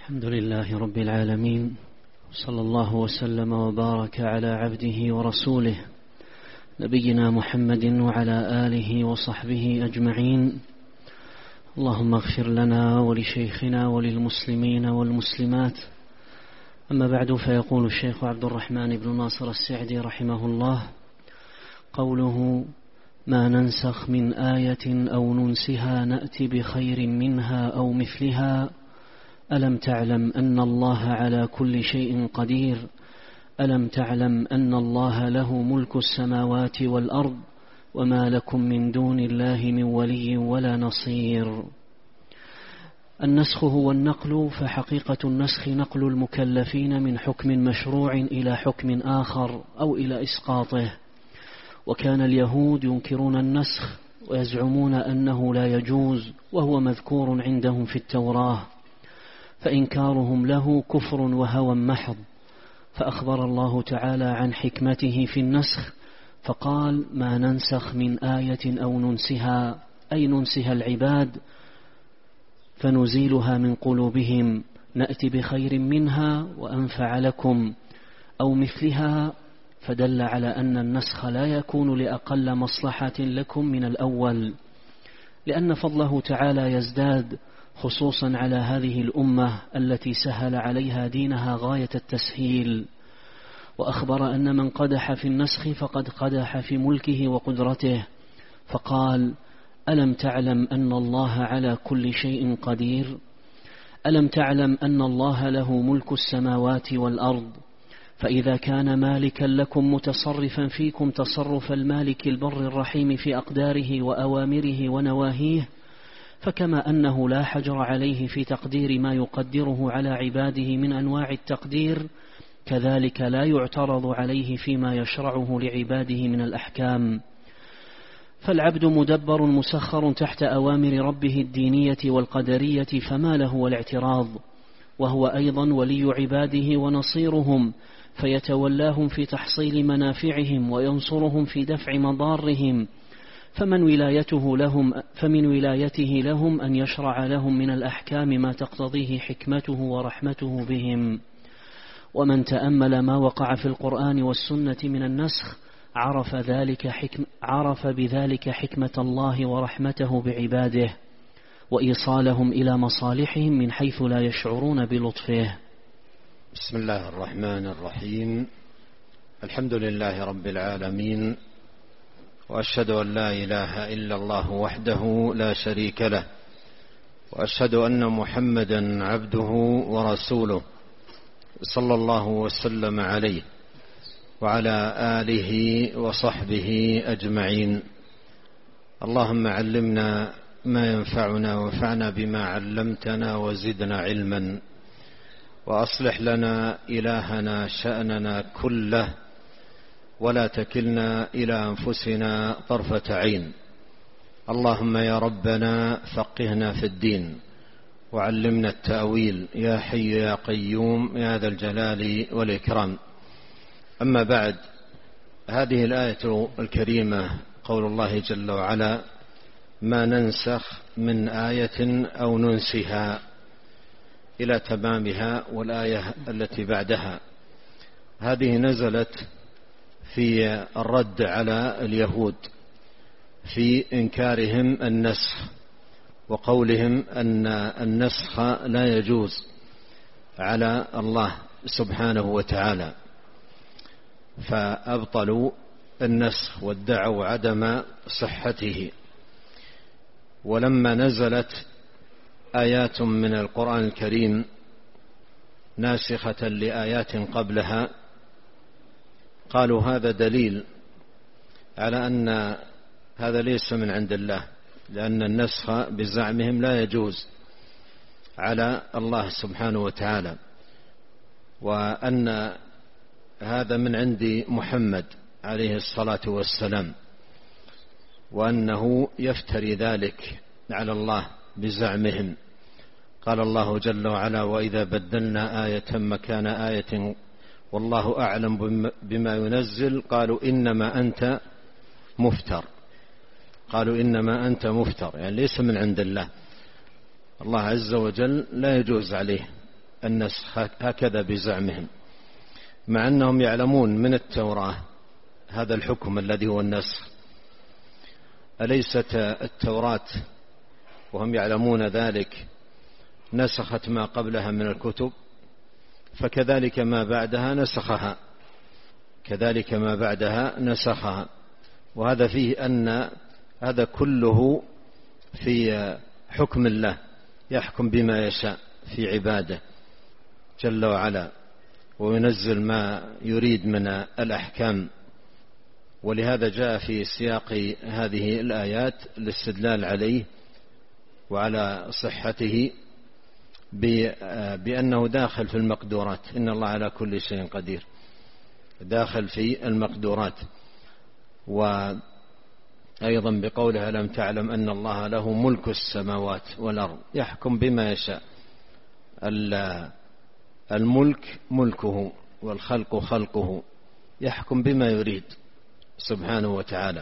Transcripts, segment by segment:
الحمد لله رب العالمين، صلى الله وسلم وبارك على عبده ورسوله نبينا محمد وعلى آله وصحبه أجمعين. اللهم اغفر لنا ولشيخنا وللمسلمين والمسلمات. أما بعد، فيقول الشيخ عبد الرحمن بن ناصر السعدي رحمه الله: قوله ما ننسخ من آية أو ننسها نأتي بخير منها أو مثلها، ألم تعلم أن الله على كل شيء قدير، ألم تعلم أن الله له ملك السماوات والأرض، وما لكم من دون الله من ولي ولا نصير. النسخ هو النقل، فحقيقة النسخ نقل المكلفين من حكم مشروع إلى حكم آخر أو إلى إسقاطه. وكان اليهود ينكرون النسخ ويزعمون أنه لا يجوز، وهو مذكور عندهم في التوراة، فإنكارهم له كفر وهوى محض. فأخبر الله تعالى عن حكمته في النسخ فقال: ما ننسخ من آية أو ننسها، أي ننسها العباد فنزيلها من قلوبهم، نأتي بخير منها وأنفع لكم أو مثلها، فدل على أن النسخ لا يكون لأقل مصلحة لكم من الأول، لأن فضله تعالى يزداد، خصوصا على هذه الأمة التي سهل عليها دينها غاية التسهيل. وأخبر أن من قدح في النسخ فقد قدح في ملكه وقدرته، فقال: ألم تعلم أن الله على كل شيء قدير، ألم تعلم أن الله له ملك السماوات والأرض. فإذا كان مالكا لكم متصرفا فيكم تصرف المالك البر الرحيم في أقداره وأوامره ونواهيه، فكما أنه لا حجر عليه في تقدير ما يقدره على عباده من أنواع التقدير، كذلك لا يعترض عليه فيما يشرعه لعباده من الأحكام. فالعبد مدبر مسخر تحت أوامر ربه الدينية والقدرية، فما له الاعتراض، وهو أيضا ولي عباده ونصيرهم، فيتولاهم في تحصيل منافعهم وينصرهم في دفع مضارهم. فمن ولايته لهم أن يشرع لهم من الأحكام ما تقتضيه حكمته ورحمته بهم. ومن تأمل ما وقع في القرآن والسنة من النسخ عرف بذلك حكمة الله ورحمته بعباده، وإيصالهم إلى مصالحهم من حيث لا يشعرون بلطفه. بسم الله الرحمن الرحيم. الحمد لله رب العالمين، وأشهد أن لا إله إلا الله وحده لا شريك له، وأشهد أن محمدا عبده ورسوله، صلى الله وسلم عليه وعلى آله وصحبه أجمعين. اللهم علمنا ما ينفعنا وانفعنا بما علمتنا وزدنا علما، وأصلح لنا إلهنا شأننا كله، ولا تكلنا إلى أنفسنا طرفة عين. اللهم يا ربنا فقهنا في الدين وعلمنا التأويل، يا حي يا قيوم يا ذا الجلال والإكرام. أما بعد، هذه الآية الكريمة قول الله جل وعلا: ما ننسخ من آية أو ننسها، إلى تمامها والآية التي بعدها. هذه نزلت في الرد على اليهود في إنكارهم النسخ، وقولهم أن النسخ لا يجوز على الله سبحانه وتعالى، فأبطلوا النسخ وادعوا عدم صحته. ولما نزلت آيات من القرآن الكريم ناسخة لآيات قبلها، قالوا هذا دليل على أن هذا ليس من عند الله، لأن النسخ بزعمهم لا يجوز على الله سبحانه وتعالى، وأن هذا من عند محمد عليه الصلاة والسلام، وأنه يفتري ذلك على الله بزعمهم. قال الله جل وعلا: وإذا بدلنا آية مكان آية والله أعلم بما ينزل قالوا إنما أنت مفتر. قالوا إنما أنت مفتر، يعني ليس من عند الله. الله عز وجل لا يجوز عليه النسخ هكذا بزعمهم، مع أنهم يعلمون من التوراة هذا الحكم الذي هو النسخ. أليست التوراة وهم يعلمون ذلك نسخت ما قبلها من الكتب؟ فكذلك ما بعدها نسخها، كذلك ما بعدها نسخها. وهذا فيه أن هذا كله في حكم الله، يحكم بما يشاء في عباده جل وعلا، وينزل ما يريد من الأحكام. ولهذا جاء في سياق هذه الآيات الاستدلال عليه وعلى صحته بأنه داخل في المقدورات، إن الله على كل شيء قدير، داخل في المقدورات. وأيضا بقوله ألم تعلم أن الله له ملك السماوات والأرض، يحكم بما يشاء. الملك ملكه والخلق خلقه، يحكم بما يريد سبحانه وتعالى.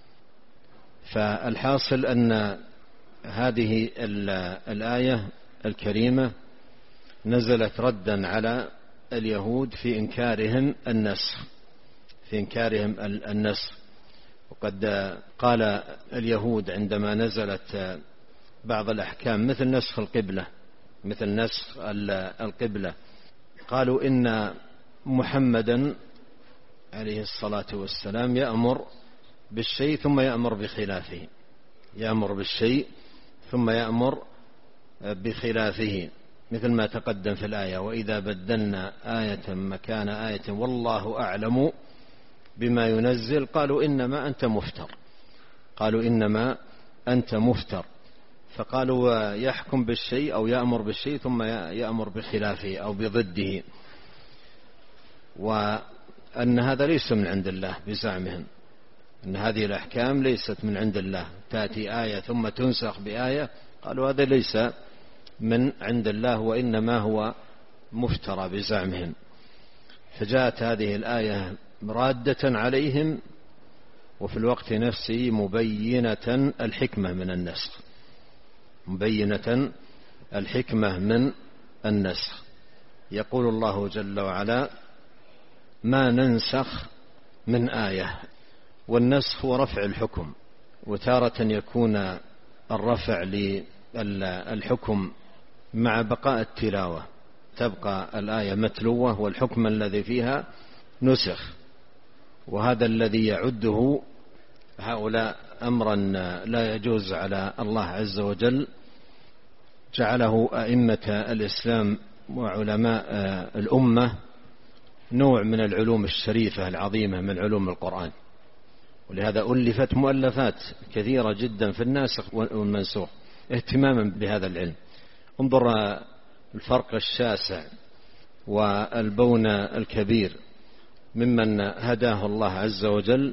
فالحاصل أن هذه الآية الكريمة نزلت ردا على اليهود في إنكارهم النسخ، في إنكارهم النسخ. وقد قال اليهود عندما نزلت بعض الأحكام مثل نسخ القبلة، مثل نسخ القبلة، قالوا إن محمدا عليه الصلاة والسلام يأمر بالشيء ثم يأمر بخلافه، يأمر بالشيء ثم يأمر بخلافه، مثل ما تقدم في الآية وإذا بدلنا آية مكان آية والله أعلم بما ينزل قالوا إنما أنت مفتر، قالوا إنما أنت مفتر. فقالوا يحكم بالشيء أو يأمر بالشيء ثم يأمر بخلافه أو بضده، وأن هذا ليس من عند الله بزعمهم، أن هذه الأحكام ليست من عند الله، تأتي آية ثم تنسخ بآية، قالوا هذا ليس من عند الله وإنما هو مفترى بزعمهم. فجاءت هذه الآية رادة عليهم وفي الوقت نفسه مبينة الحكمة من النسخ، مبينة الحكمة من النسخ. يقول الله جل وعلا ما ننسخ من آية، والنسخ هو رفع الحكم، وتارة يكون الرفع للحكم مع بقاء التلاوة، تبقى الآية متلوة والحكم الذي فيها نسخ. وهذا الذي يعده هؤلاء أمرا لا يجوز على الله عز وجل، جعله أئمة الإسلام وعلماء الأمة نوع من العلوم الشريفة العظيمة من علوم القرآن. ولهذا ألفت مؤلفات كثيرة جدا في الناسخ والمنسوخ اهتماما بهذا العلم. انظر الفرق الشاسع والبون الكبير ممن هداه الله عز وجل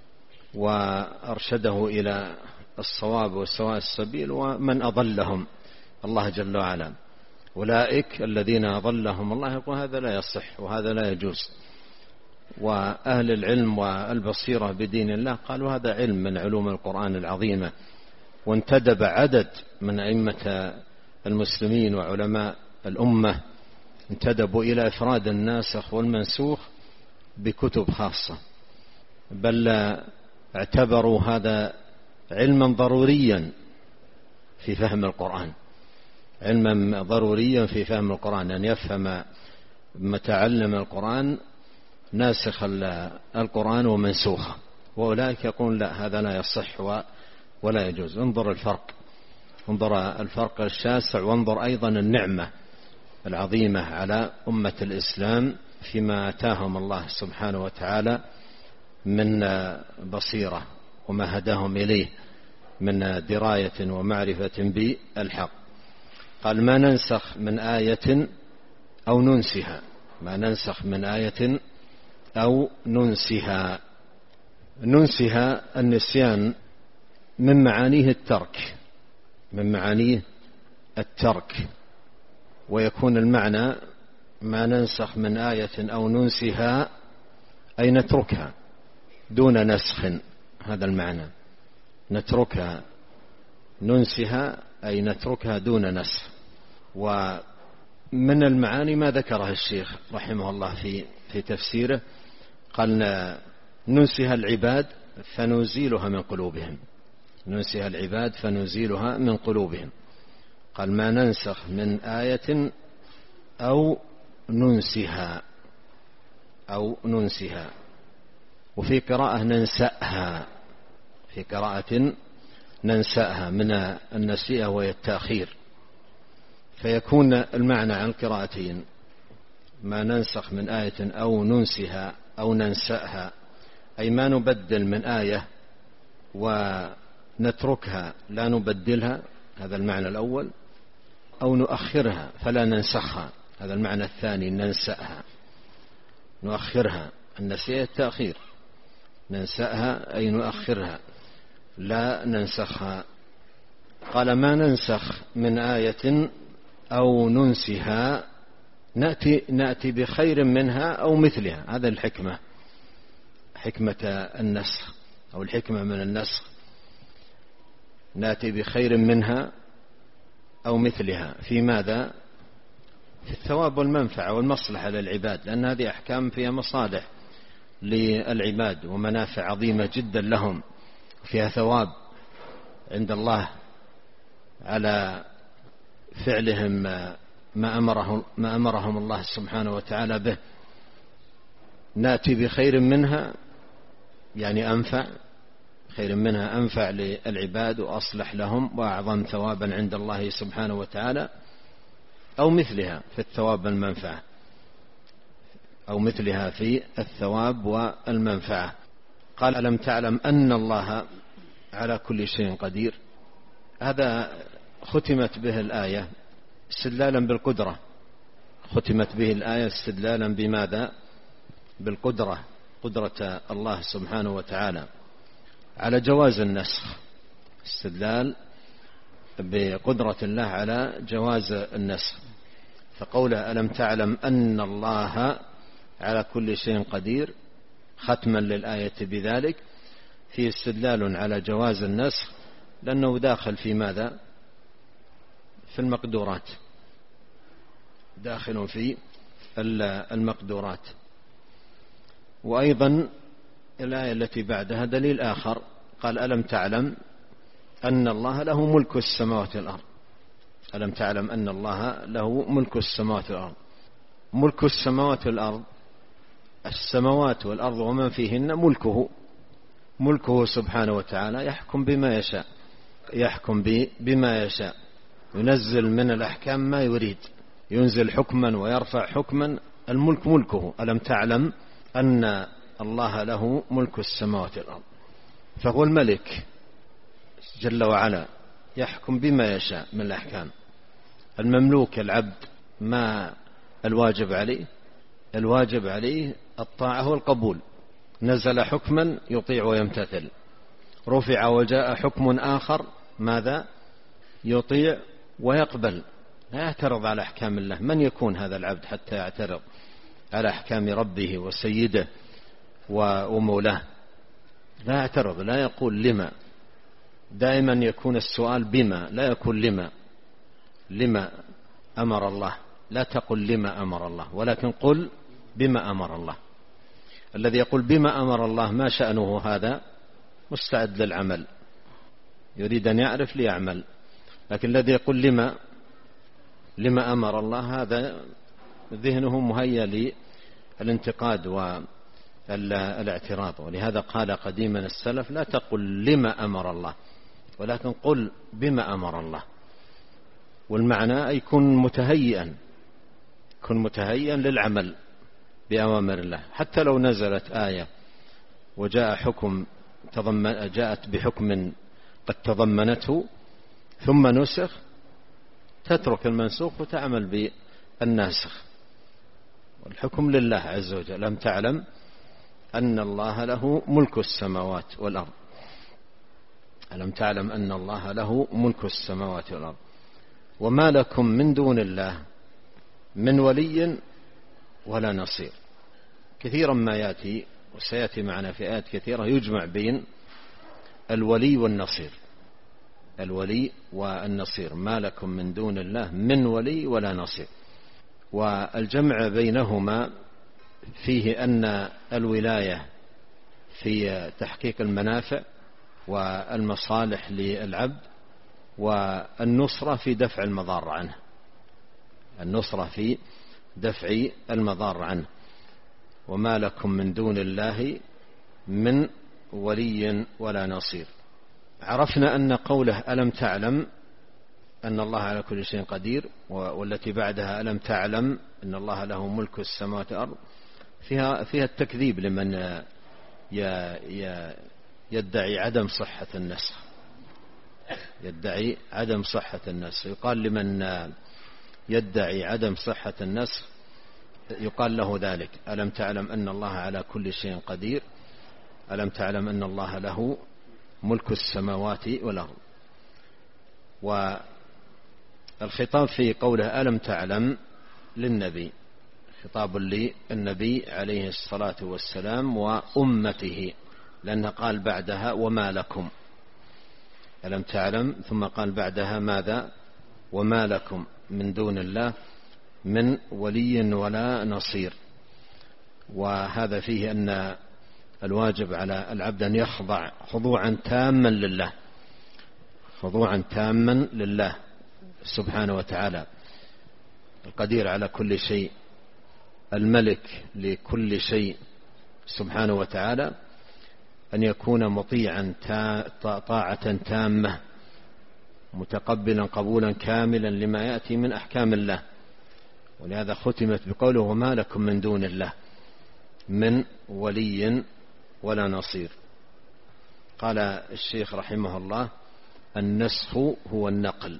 وأرشده إلى الصواب وسواء السبيل، ومن أضلهم الله جل وعلا. أولئك الذين أضلهم الله يقول هذا لا يصح وهذا لا يجوز. وأهل العلم والبصيرة بدين الله قالوا هذا علم من علوم القرآن العظيمة. وانتدب عدد من أئمة المسلمين وعلماء الأمة انتدبوا إلى إفراد الناسخ والمنسوخ بكتب خاصة، بل اعتبروا هذا علما ضروريا في فهم القرآن، علما ضروريا في فهم القرآن، أن يفهم متعلم القرآن ناسخ القرآن ومنسوخه. وأولئك يقول لا هذا لا يصح ولا يجوز. انظر الفرق، انظر الفرق الشاسع، وانظر أيضا النعمة العظيمة على أمة الإسلام فيما آتاهم الله سبحانه وتعالى من بصيرة وما هداهم إليه من دراية ومعرفة بالحق. قال ما ننسخ من آية أو ننسها، ما ننسخ من آية أو ننسها. ننسها النسيان من معانيه الترك، من معانيه الترك، ويكون المعنى ما ننسخ من آية أو ننسها أي نتركها دون نسخ، هذا المعنى، نتركها، ننسها أي نتركها دون نسخ. من المعاني ما ذكره الشيخ رحمه الله في تفسيره، قال ننسها العباد فنزيلها من قلوبهم، ننسها العباد فنزيلها من قلوبهم. قال ما ننسخ من آية أو ننسها وفي قراءة ننسأها، في قراءة ننسأها من النسيئة وهي التأخير، فيكون المعنى عن قراءتين: ما ننسخ من آية أو ننسها أو ننسأها، أي ما نبدل من آية ونتركها لا نبدلها، هذا المعنى الأول، أو نؤخرها فلا ننسخها، هذا المعنى الثاني، ننسأها نؤخرها، النسيئة التأخير، ننسأها أي نؤخرها لا ننسخها. قال ما ننسخ من آية أو ننسها نأتي بخير منها أو مثلها، هذا الحكمة، حكمة النسخ أو الحكمة من النسخ، نأتي بخير منها أو مثلها. في ماذا؟ في الثواب والمنفعة والمصلحة للعباد، لأن هذه أحكام فيها مصالح للعباد ومنافع عظيمة جدا لهم، فيها ثواب عند الله على فعلهم ما أمرهم الله سبحانه وتعالى به. نأتي بخير منها يعني أنفع، خير منها أنفع للعباد وأصلح لهم وأعظم ثوابا عند الله سبحانه وتعالى، أو مثلها في الثواب والمنفعة، أو مثلها في الثواب والمنفعة. قال ألم تعلم أن الله على كل شيء قدير، هذا ختمت به الآية استدلالا بالقدرة، ختمت به الآية استدلالا بماذا؟ بالقدرة، قدرة الله سبحانه وتعالى على جواز النسخ، استدلال بقدرة الله على جواز النسخ. فقوله ألم تعلم أن الله على كل شيء قدير ختما للآية بذلك فيه استدلال على جواز النسخ، لأنه داخل في ماذا؟ في المقدورات، داخل في المقدورات. وأيضا الآية التي بعدها دليل آخر، قال ألم تعلم أن الله له ملك السماوات والأرض، ألم تعلم أن الله له ملك السماوات والأرض. ملك السماوات والأرض، السماوات والأرض ومن فيهن ملكه سبحانه وتعالى، يحكم بما يشاء، يحكم بما يشاء، ينزل من الأحكام ما يريد، ينزل حكما ويرفع حكما، الملك ملكه. ألم تعلم أن الله له ملك السماوات والأرض، فهو الملك جل وعلا يحكم بما يشاء من الأحكام. المملوك العبد ما الواجب عليه؟ الواجب عليه الطاعة والقبول، نزل حكما يطيع ويمتثل، رفع وجاء حكم آخر ماذا؟ يطيع ويقبل، لا يعترض على أحكام الله. من يكون هذا العبد حتى يعترض على أحكام ربه وسيده ومولاه؟ لا يعترض، لا يقول لما، دائما يكون السؤال بما، لا يكون لما أمر الله، لا تقل لما أمر الله، ولكن قل بما أمر الله. الذي يقول بما أمر الله ما شأنه؟ هذا مستعد للعمل، يريد أن يعرف ليعمل. لكن الذي يقول لما أمر الله، هذا ذهنه مهيأ للانتقاد والاعتراض. ولهذا قال قديما السلف لا تقل لما أمر الله، ولكن قل بما أمر الله. والمعنى يكون متهيئا للعمل بأوامر الله. حتى لو نزلت آية وجاء حكم جاءت بحكم قد تضمنته ثم نسخ، تترك المنسوخ وتعمل بالناسخ، والحكم لله عز وجل. لم تعلم أن الله له ملك السماوات والأرض، ألم تعلم أن الله له ملك السماوات والأرض وما لكم من دون الله من ولي ولا نصير. كثيرا ما يأتي وسيأتي معنا في آيات كثيرة يجمع بين الولي والنصير، الولي والنصير، ما لكم من دون الله من ولي ولا نصير. والجمع بينهما فيه أن الولاية في تحقيق المنافع والمصالح للعبد، والنصرة في دفع المضار عنه، النصرة في دفع المضار عنه. وما لكم من دون الله من ولي ولا نصير. عرفنا أن قوله ألم تعلم أن الله على كل شيء قدير، والتي بعدها ألم تعلم أن الله له ملك السماوات والأرض، فيها التكذيب لمن يدعي عدم صحة النسخ، يدعي عدم صحة النسخ. يقال لمن يدعي عدم صحة النسخ يقال له ذلك: ألم تعلم أن الله على كل شيء قدير، ألم تعلم أن الله له ملك السماوات والأرض. والخطاب في قوله ألم تعلم للنبي، خطاب للنبي عليه الصلاة والسلام وأمته، لأنه قال بعدها وما لكم، ألم تعلم، ثم قال بعدها ماذا؟ وما لكم من دون الله من ولي ولا نصير. وهذا فيه أن الواجب على العبد أن يخضع خضوعا تاما لله، خضوعا تاما لله سبحانه وتعالى، القدير على كل شيء، الملك لكل شيء سبحانه وتعالى، أن يكون مطيعا طاعة تامة، متقبلا قبولا كاملا لما يأتي من أحكام الله. ولهذا ختمت بقوله وما لكم من دون الله من ولي ولا نصير. قال الشيخ رحمه الله: النسخ هو النقل،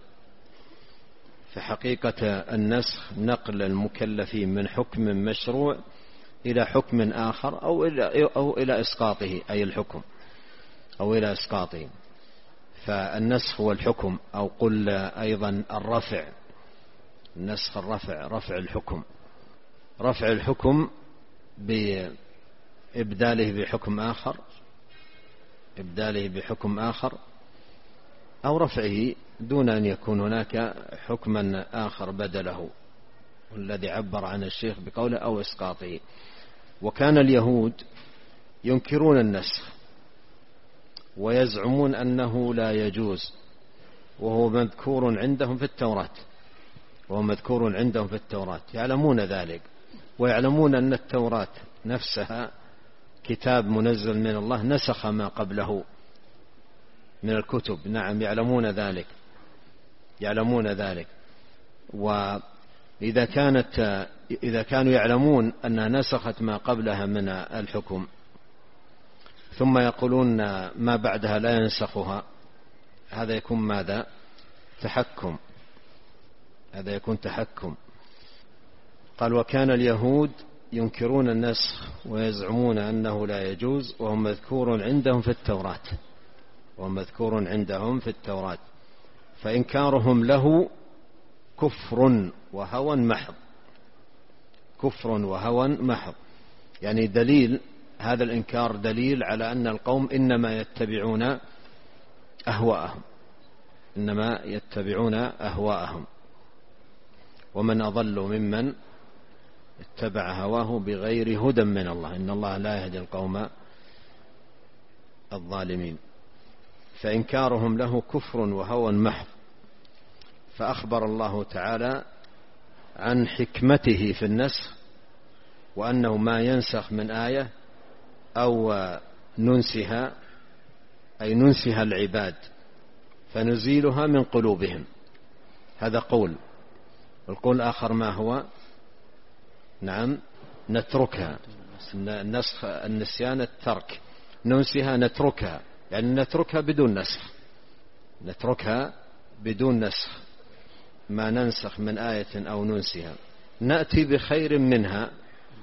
فحقيقة النسخ نقل المكلفين من حكم مشروع إلى حكم آخر أو إلى إسقاطه، أي الحكم، أو إلى إسقاطه. فالنسخ هو الحكم، أو قل أيضا الرفع، النسخ الرفع، رفع الحكم، رفع الحكم بإبداله بحكم آخر، إبداله بحكم آخر، أو رفعه دون أن يكون هناك حكما آخر بدله، والذي عبر عن الشيخ بقوله أو إسقاطه. وكان اليهود ينكرون النسخ ويزعمون أنه لا يجوز، وهو مذكور عندهم في التوراة، وهو مذكور عندهم في التوراة، يعلمون ذلك، ويعلمون أن التوراة نفسها كتاب منزل من الله نسخ ما قبله من الكتب. نعم، يعلمون ذلك، يعلمون ذلك. وإذا كانوا يعلمون أنها نسخت ما قبلها من الحكم، ثم يقولون ما بعدها لا ينسخها، هذا يكون ماذا؟ تحكم، هذا يكون تحكم. قال وكان اليهود ينكرون النسخ ويزعمون أنه لا يجوز، وهو مذكور عندهم في التوراة، وهو مذكور عندهم في التوراة، فإنكارهم له كفر وهوى محض، كفر وهوى محض. يعني دليل هذا الإنكار دليل على أن القوم إنما يتبعون أهواءهم، إنما يتبعون أهواءهم. ومن أضل ممن اتبع هواه بغير هدى من الله، إن الله لا يهدي القوم الظالمين. فإنكارهم له كفر وهوى محض. فأخبر الله تعالى عن حكمته في النسخ، وأنه ما ينسخ من آية أو ننسها، أي ننسها العباد فنزيلها من قلوبهم، هذا قول. القول الآخر ما هو؟ نعم، نتركها. النسخ، النسيان، الترك. ننسها نتركها، يعني نتركها بدون نسخ، نتركها بدون نسخ، ما ننسخ من آية أو ننسها نأتي بخير منها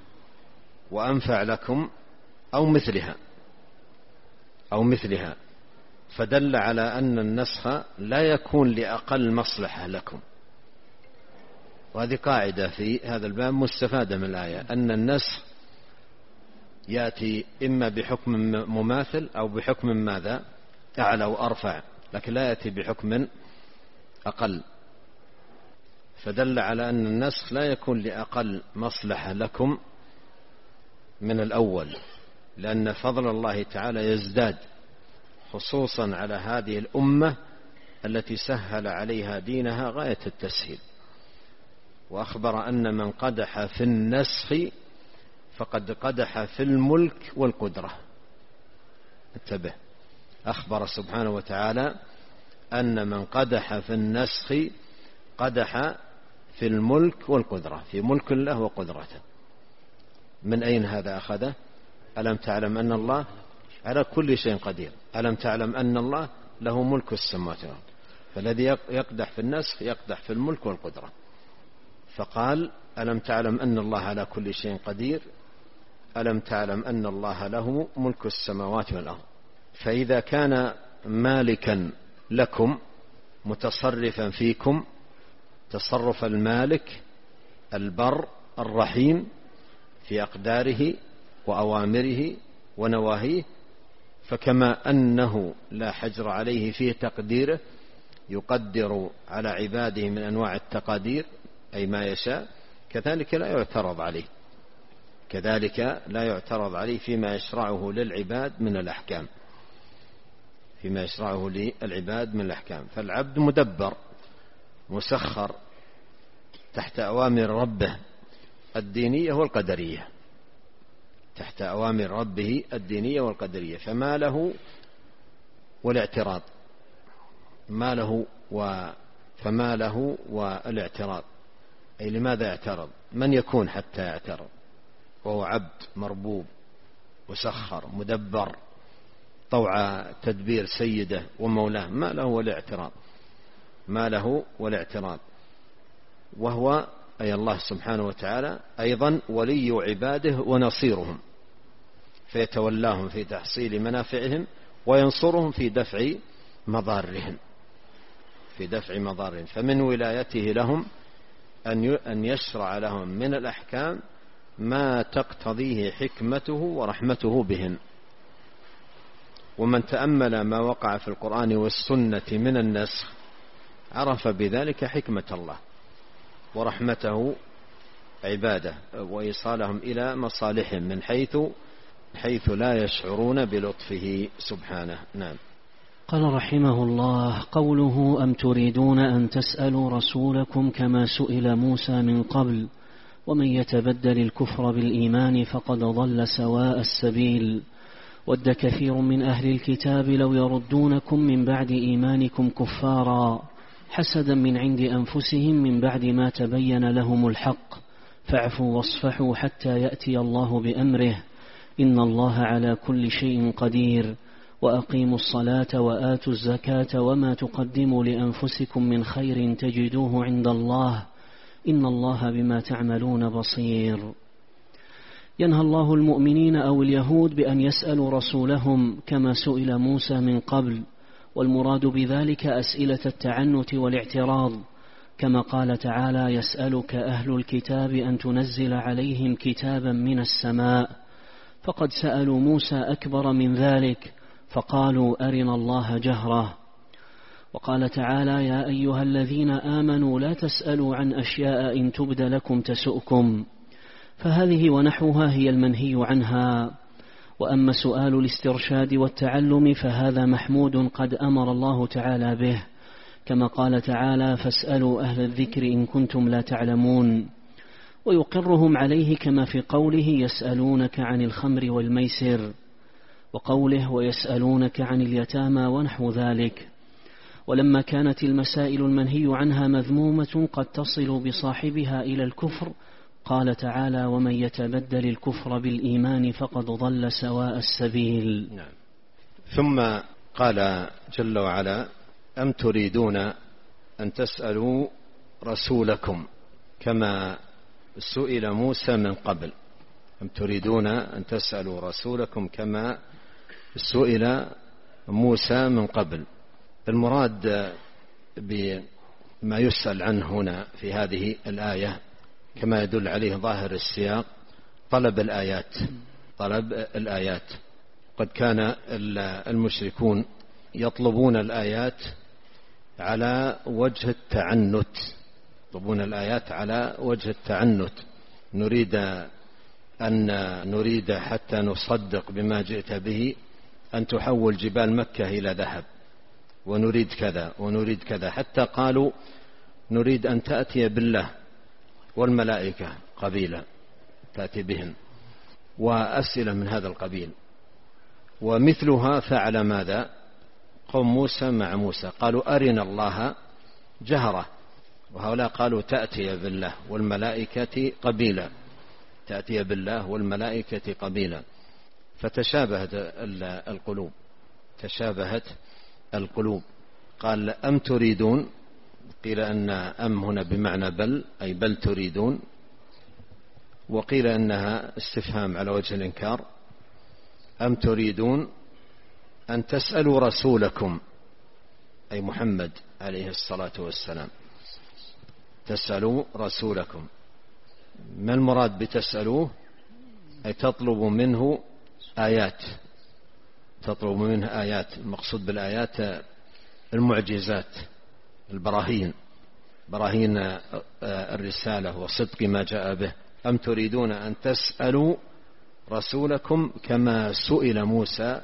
وأنفع لكم أو مثلها، أو مثلها. فدل على أن النسخ لا يكون لأقل مصلحة لكم. وهذه قاعدة في هذا الباب مستفادة من الآية، أن النسخ يأتي إما بحكم مماثل أو بحكم ماذا؟ أعلى وأرفع، لكن لا يأتي بحكم أقل. فدل على أن النسخ لا يكون لأقل مصلحة لكم من الأول، لأن فضل الله تعالى يزداد خصوصا على هذه الأمة التي سهل عليها دينها غاية التسهيل. وأخبر أن من قدح في النسخ فقد قدح في الملك والقدرة. انتبه، أخبر سبحانه وتعالى أن من قدح في النسخ قدح في الملك والقدرة، في ملك الله وقدرته. من أين هذا أخذه؟ ألم تعلم أن الله على كل شيء قدير، ألم تعلم أن الله له ملك السماوات والأرض. فالذي يقدح في النسخ يقدح في الملك والقدرة. فقال ألم تعلم أن الله على كل شيء قدير، ألم تعلم أن الله له ملك السماوات والأرض. فإذا كان مالكا لكم متصرفا فيكم تصرف المالك البر الرحيم في أقداره وأوامره ونواهيه، فكما أنه لا حجر عليه في تقديره يقدر على عباده من أنواع التقادير أي ما يشاء، كذلك لا يعترض عليه فيما يشرعه للعباد من الأحكام، فالعبد مدبر مسخر تحت أوامر ربه الدينية والقدرية، فما له والاعتراض، والاعتراض أي لماذا يعترض؟ من يكون حتى يعترض وهو عبد مربوب مسخر مدبر طوع تدبير سيده ومولاه، ما له والاعتراض. وهو أي الله سبحانه وتعالى أيضا ولي عباده ونصيرهم، فيتولاهم في تحصيل منافعهم وينصرهم في دفع مضارهم. فمن ولايته لهم أن يشرع لهم من الأحكام ما تقتضيه حكمته ورحمته بهم. ومن تأمل ما وقع في القرآن والسنة من النسخ عرف بذلك حكمة الله ورحمته عباده وإيصالهم إلى مصالحهم من حيث لا يشعرون بلطفه سبحانه. نعم. قال رحمه الله: قوله أم تريدون أن تسألوا رسولكم كما سئل موسى من قبل ومن يتبدل الكفر بالإيمان فقد ضل سواء السبيل. ود كثير من أهل الكتاب لو يردونكم من بعد إيمانكم كفارا حسدا من عند أنفسهم من بعد ما تبين لهم الحق فاعفوا واصفحوا حتى يأتي الله بأمره إن الله على كل شيء قدير وأقيموا الصلاة وآتوا الزكاة وما تقدموا لأنفسكم من خير تجدوه عند الله إن الله بما تعملون بصير. ينهى الله المؤمنين أو اليهود بأن يسألوا رسولهم كما سئل موسى من قبل، والمراد بذلك أسئلة التعنت والاعتراض، كما قال تعالى: يسألك أهل الكتاب أن تنزل عليهم كتابا من السماء، فقد سألوا موسى أكبر من ذلك فقالوا أرنا الله جهرة. وقال تعالى: يا أيها الذين آمنوا لا تسألوا عن أشياء إن تبد لكم تسؤكم، فهذه ونحوها هي المنهي عنها. وأما سؤال الاسترشاد والتعلم فهذا محمود قد أمر الله تعالى به، كما قال تعالى: فاسألوا أهل الذكر إن كنتم لا تعلمون، ويقرهم عليه كما في قوله: يسألونك عن الخمر والميسر، وقوله: ويسألونك عن اليتامى ونحو ذلك. ولما كانت المسائل المنهي عنها مذمومة قد تصل بصاحبها إلى الكفر قال تعالى: ومن يتبدل الكفر بالإيمان فقد ضل سواء السبيل. نعم. ثم قال جل وعلا: أم تريدون أن تسألوا رسولكم كما سئل موسى من قبل. أم تريدون أن تسألوا رسولكم كما سئل موسى من قبل. المراد بما يسأل عنه هنا في هذه الآية كما يدل عليه ظاهر السياق طلب الآيات. قد كان المشركون يطلبون الآيات على وجه التعنت يطلبون الآيات على وجه التعنت. نريد حتى نصدق بما جئت به أن تحول جبال مكة إلى ذهب، ونريد كذا ونريد كذا، حتى قالوا نريد أن تأتي بالله والملائكة قبيلا تأتي بهم، وأسئلة من هذا القبيل. ومثلها فعل ماذا؟ قوم موسى مع موسى، قالوا أرنا الله جهرة، وهؤلاء قالوا تأتي بالله والملائكة قبيلا، تأتي بالله والملائكة قبيلا. فتشابهت القلوب، تشابهت القلوب. قال أم تريدون، قيل أن أم هنا بمعنى بل، أي بل تريدون، وقيل أنها استفهام على وجه الإنكار. أم تريدون أن تسألوا رسولكم، أي محمد عليه الصلاة والسلام، تسألوا رسولكم. ما المراد بتسألوه؟ أي تطلب منه آيات، تطلب منه آيات. المقصود بالآيات المعجزات، البراهين، براهين الرسالة وصدق ما جاء به. أم تريدون أن تسألوا رسولكم كما سئل موسى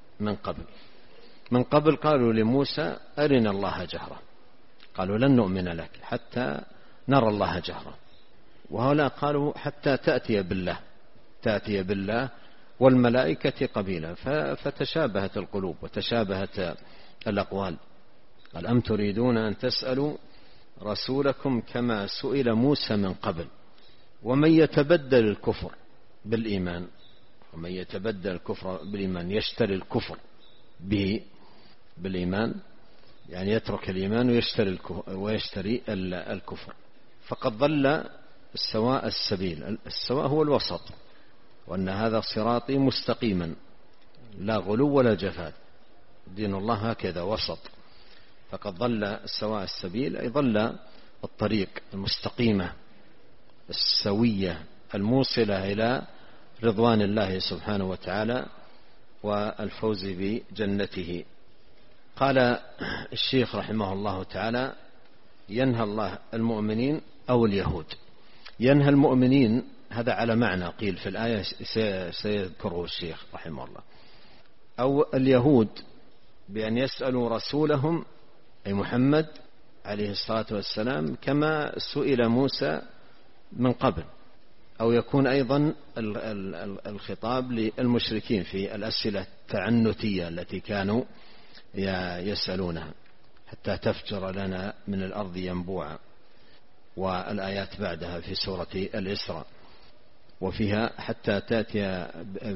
من قبل قالوا لموسى أرنا الله جهرة، قالوا لن نؤمن لك حتى نرى الله جهرة. وهؤلاء قالوا حتى تأتي بالله والملائكة قبيلا. فتشابهت القلوب وتشابهت الأقوال. قال أم تريدون أن تسألوا رسولكم كما سئل موسى من قبل. ومن يتبدل الكفر بالإيمان، ومن يتبدل الكفر بالإيمان، يشتري الكفر به بالإيمان، يعني يترك الإيمان ويشتري الكفر، فقد ضل السواء السبيل. السواء هو الوسط، وأن هذا صراطي مستقيما لا غلو ولا جفاء، دين الله هكذا وسط. فقد ضل السواء السبيل، أي ضل الطريق المستقيمة السوية الموصلة إلى رضوان الله سبحانه وتعالى والفوز بجنته. قال الشيخ رحمه الله تعالى: ينهى الله المؤمنين أو اليهود. ينهى المؤمنين هذا على معنى قيل في الآية سيذكره الشيخ رحمه الله، أو اليهود بأن يسألوا رسولهم أي محمد عليه الصلاة والسلام كما سئل موسى من قبل، أو يكون أيضا الخطاب للمشركين في الأسئلة التعنتية التي كانوا يسألونها: حتى تفجر لنا من الأرض ينبوعا، والآيات بعدها في سورة الإسراء، وفيها حتى تأتي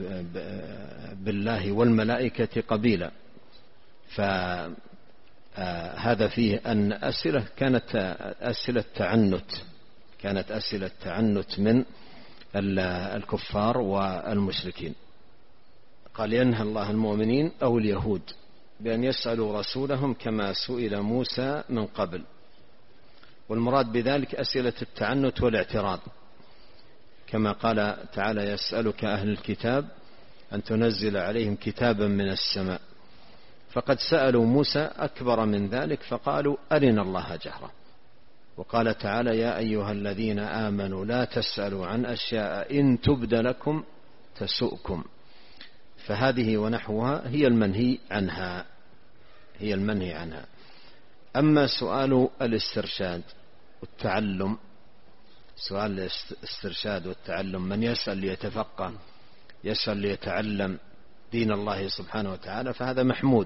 بالله والملائكة قبيلا. فهذا فيه أن أسئلة كانت أسئلة تعنت من الكفار والمشركين. قال: ينهى الله المؤمنين أو اليهود بأن يسألوا رسولهم كما سئل موسى من قبل. والمراد بذلك أسئلة التعنت والاعتراض، كما قال تعالى: يسألك أهل الكتاب أن تنزل عليهم كتابا من السماء. فقد سألوا موسى أكبر من ذلك فقالوا أرنا الله جهرة. وقال تعالى: يا أيها الذين آمنوا لا تسألوا عن أشياء إن تبد لكم تسؤكم. فهذه ونحوها هي المنهي عنها. أما سؤال الاسترشاد والتعلم، سؤال الاسترشاد والتعلم، من يسأل ليتفقه، يسأل ليتعلم دين الله سبحانه وتعالى، فهذا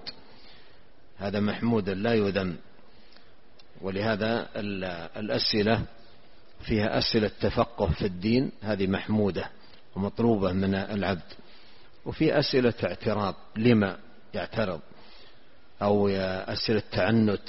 محمود لا يذم. ولهذا الأسئلة فيها أسئلة تفقه في الدين، هذه محمودة ومطلوبة من العبد. وفي أسئلة اعتراض، لما يعترض، أو أسئلة تعنت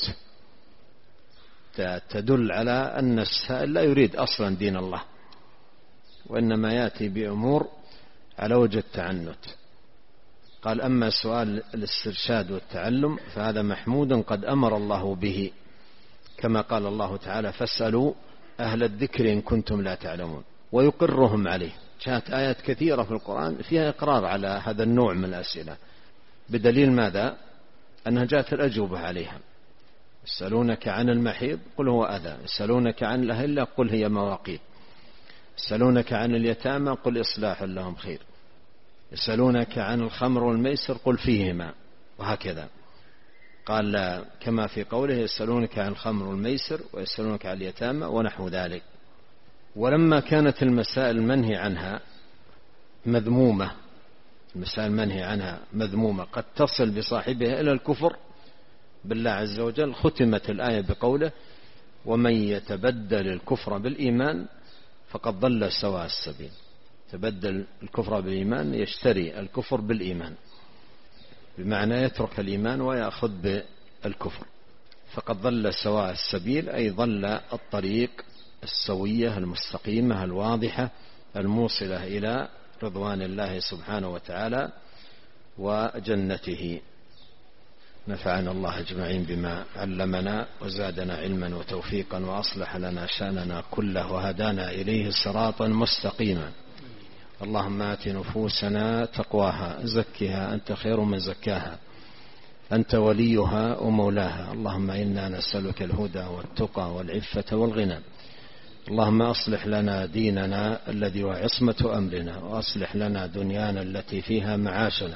تدل على أن السائل لا يريد أصلا دين الله، وإنما يأتي بأمور على وجه التعنت. قال: أما سؤال الاسترشاد والتعلم فهذا محمود قد أمر الله به، كما قال الله تعالى: فاسألوا أهل الذكر إن كنتم لا تعلمون، ويقرهم عليه. جاءت آيات كثيرة في القرآن فيها إقرار على هذا النوع من الأسئلة، بدليل ماذا؟ أنها جاءت الأجوبة عليها. يسألونك عن المحيض قل هو أذى، يسألونك عن الأهلة قل هي مواقيت، يسألونك عن اليتامى قل إصلاح لهم خير، يسألونك عن الخمر والميسر قل فيهما، وهكذا. قال كما في قوله يسألونك عن الخمر والميسر ويسألونك عن اليتامى ونحو ذلك. ولما كانت المسائل المنهي عنها مذمومة، المسائل المنهي عنها مذمومة قد تصل بصاحبها إلى الكفر بالله عز وجل، ختمت الآية بقوله ومن يتبدل الكفر بالإيمان فقد ضل سواء السبيل. تبدل الكفر بالإيمان يشتري الكفر بالإيمان، بمعنى يترك الإيمان ويأخذ بالكفر، فقد ضل سواء السبيل أي ضل الطريق السوية المستقيمة الواضحة الموصلة إلى رضوان الله سبحانه وتعالى وجنته. نفعنا الله أجمعين بما علمنا وزادنا علما وتوفيقا وأصلح لنا شأننا كله وهدانا إليه صراطا مستقيما. اللهم آت نفوسنا تقواها زكها أنت خير من زكاها أنت وليها ومولاها. اللهم إنا نسألك الهدى والتقى والعفة والغنى. اللهم أصلح لنا ديننا الذي هو عصمة أمرنا، وأصلح لنا دنيانا التي فيها معاشنا،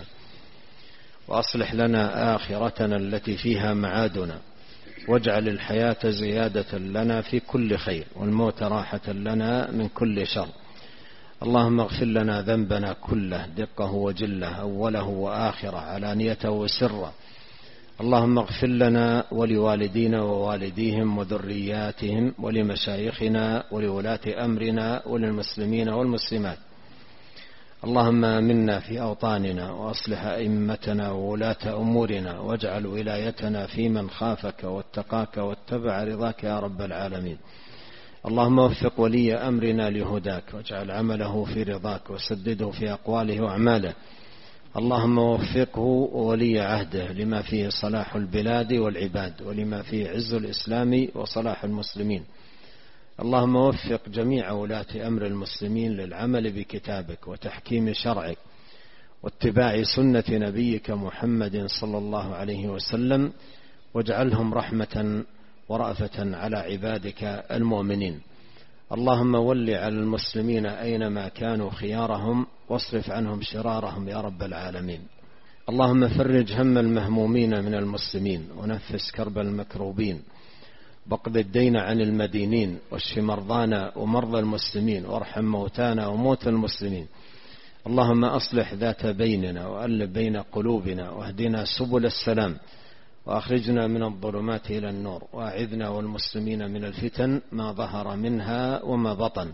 وأصلح لنا آخرتنا التي فيها معادنا، واجعل الحياة زيادة لنا في كل خير والموت راحة لنا من كل شر. اللهم اغفر لنا ذنبنا كله دقه وجله أوله وآخره علانيته وسره. اللهم اغفر لنا ولوالدينا ووالديهم وذرياتهم ولمشايخنا ولولاة أمرنا وللمسلمين والمسلمات. اللهم آمنا في أوطاننا وأصلح أئمتنا وولاة أمورنا، واجعل ولايتنا في من خافك واتقاك واتبع رضاك يا رب العالمين. اللهم وفق ولي أمرنا لهداك، واجعل عمله في رضاك وسدده في أقواله وأعماله. اللهم وفقه وولي عهده لما فيه صلاح البلاد والعباد، ولما فيه عز الإسلام وصلاح المسلمين. اللهم وفق جميع ولاة أمر المسلمين للعمل بكتابك وتحكيم شرعك واتباع سنة نبيك محمد صلى الله عليه وسلم، واجعلهم رحمة ورأفة على عبادك المؤمنين. اللهم ول على المسلمين أينما كانوا خيارهم، واصرف عنهم شرارهم يا رب العالمين. اللهم فرج هم المهمومين من المسلمين، ونفس كرب المكروبين، واقض الدين عن المدينين، واشف مرضانا ومرضى المسلمين، وارحم موتانا وموتى المسلمين. اللهم أصلح ذات بيننا وألف بين قلوبنا، واهدنا سبل السلام، وأخرجنا من الظلمات إلى النور، وأعذنا والمسلمين من الفتن ما ظهر منها وما بطن.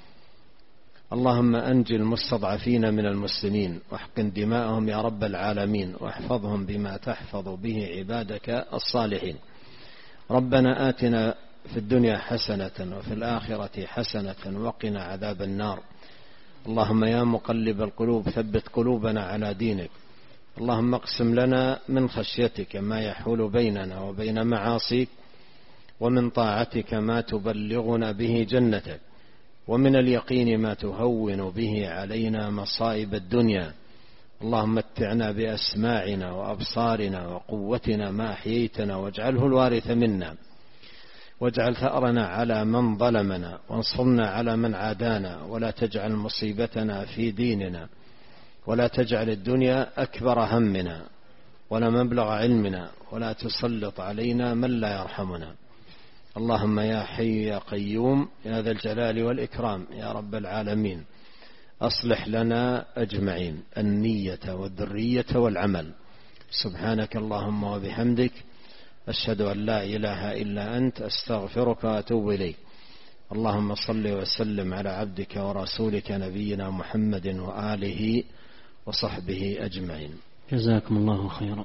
اللهم أنجي المستضعفين من المسلمين، واحقن دماءهم يا رب العالمين، واحفظهم بما تحفظ به عبادك الصالحين. ربنا آتنا في الدنيا حسنة وفي الآخرة حسنة وقنا عذاب النار. اللهم يا مقلب القلوب ثبت قلوبنا على دينك. اللهم اقسم لنا من خشيتك ما يحول بيننا وبين معاصيك، ومن طاعتك ما تبلغنا به جنتك، ومن اليقين ما تهون به علينا مصائب الدنيا. اللهم متعنا بأسماعنا وأبصارنا وقوتنا ما أحييتنا، واجعله الوارث منا، واجعل ثأرنا على من ظلمنا، وانصرنا على من عادانا، ولا تجعل مصيبتنا في ديننا، ولا تجعل الدنيا أكبر همنا ولا مبلغ علمنا، ولا تسلط علينا من لا يرحمنا. اللهم يا حي يا قيوم يا ذا الجلال والإكرام يا رب العالمين، أصلح لنا أجمعين النية والذرية والعمل. سبحانك اللهم وبحمدك، أشهد أن لا إله إلا أنت، أستغفرك وأتوب إليك. اللهم صل وسلم على عبدك ورسولك نبينا محمد وآله وصحبه أجمعين. جزاكم الله خيرا.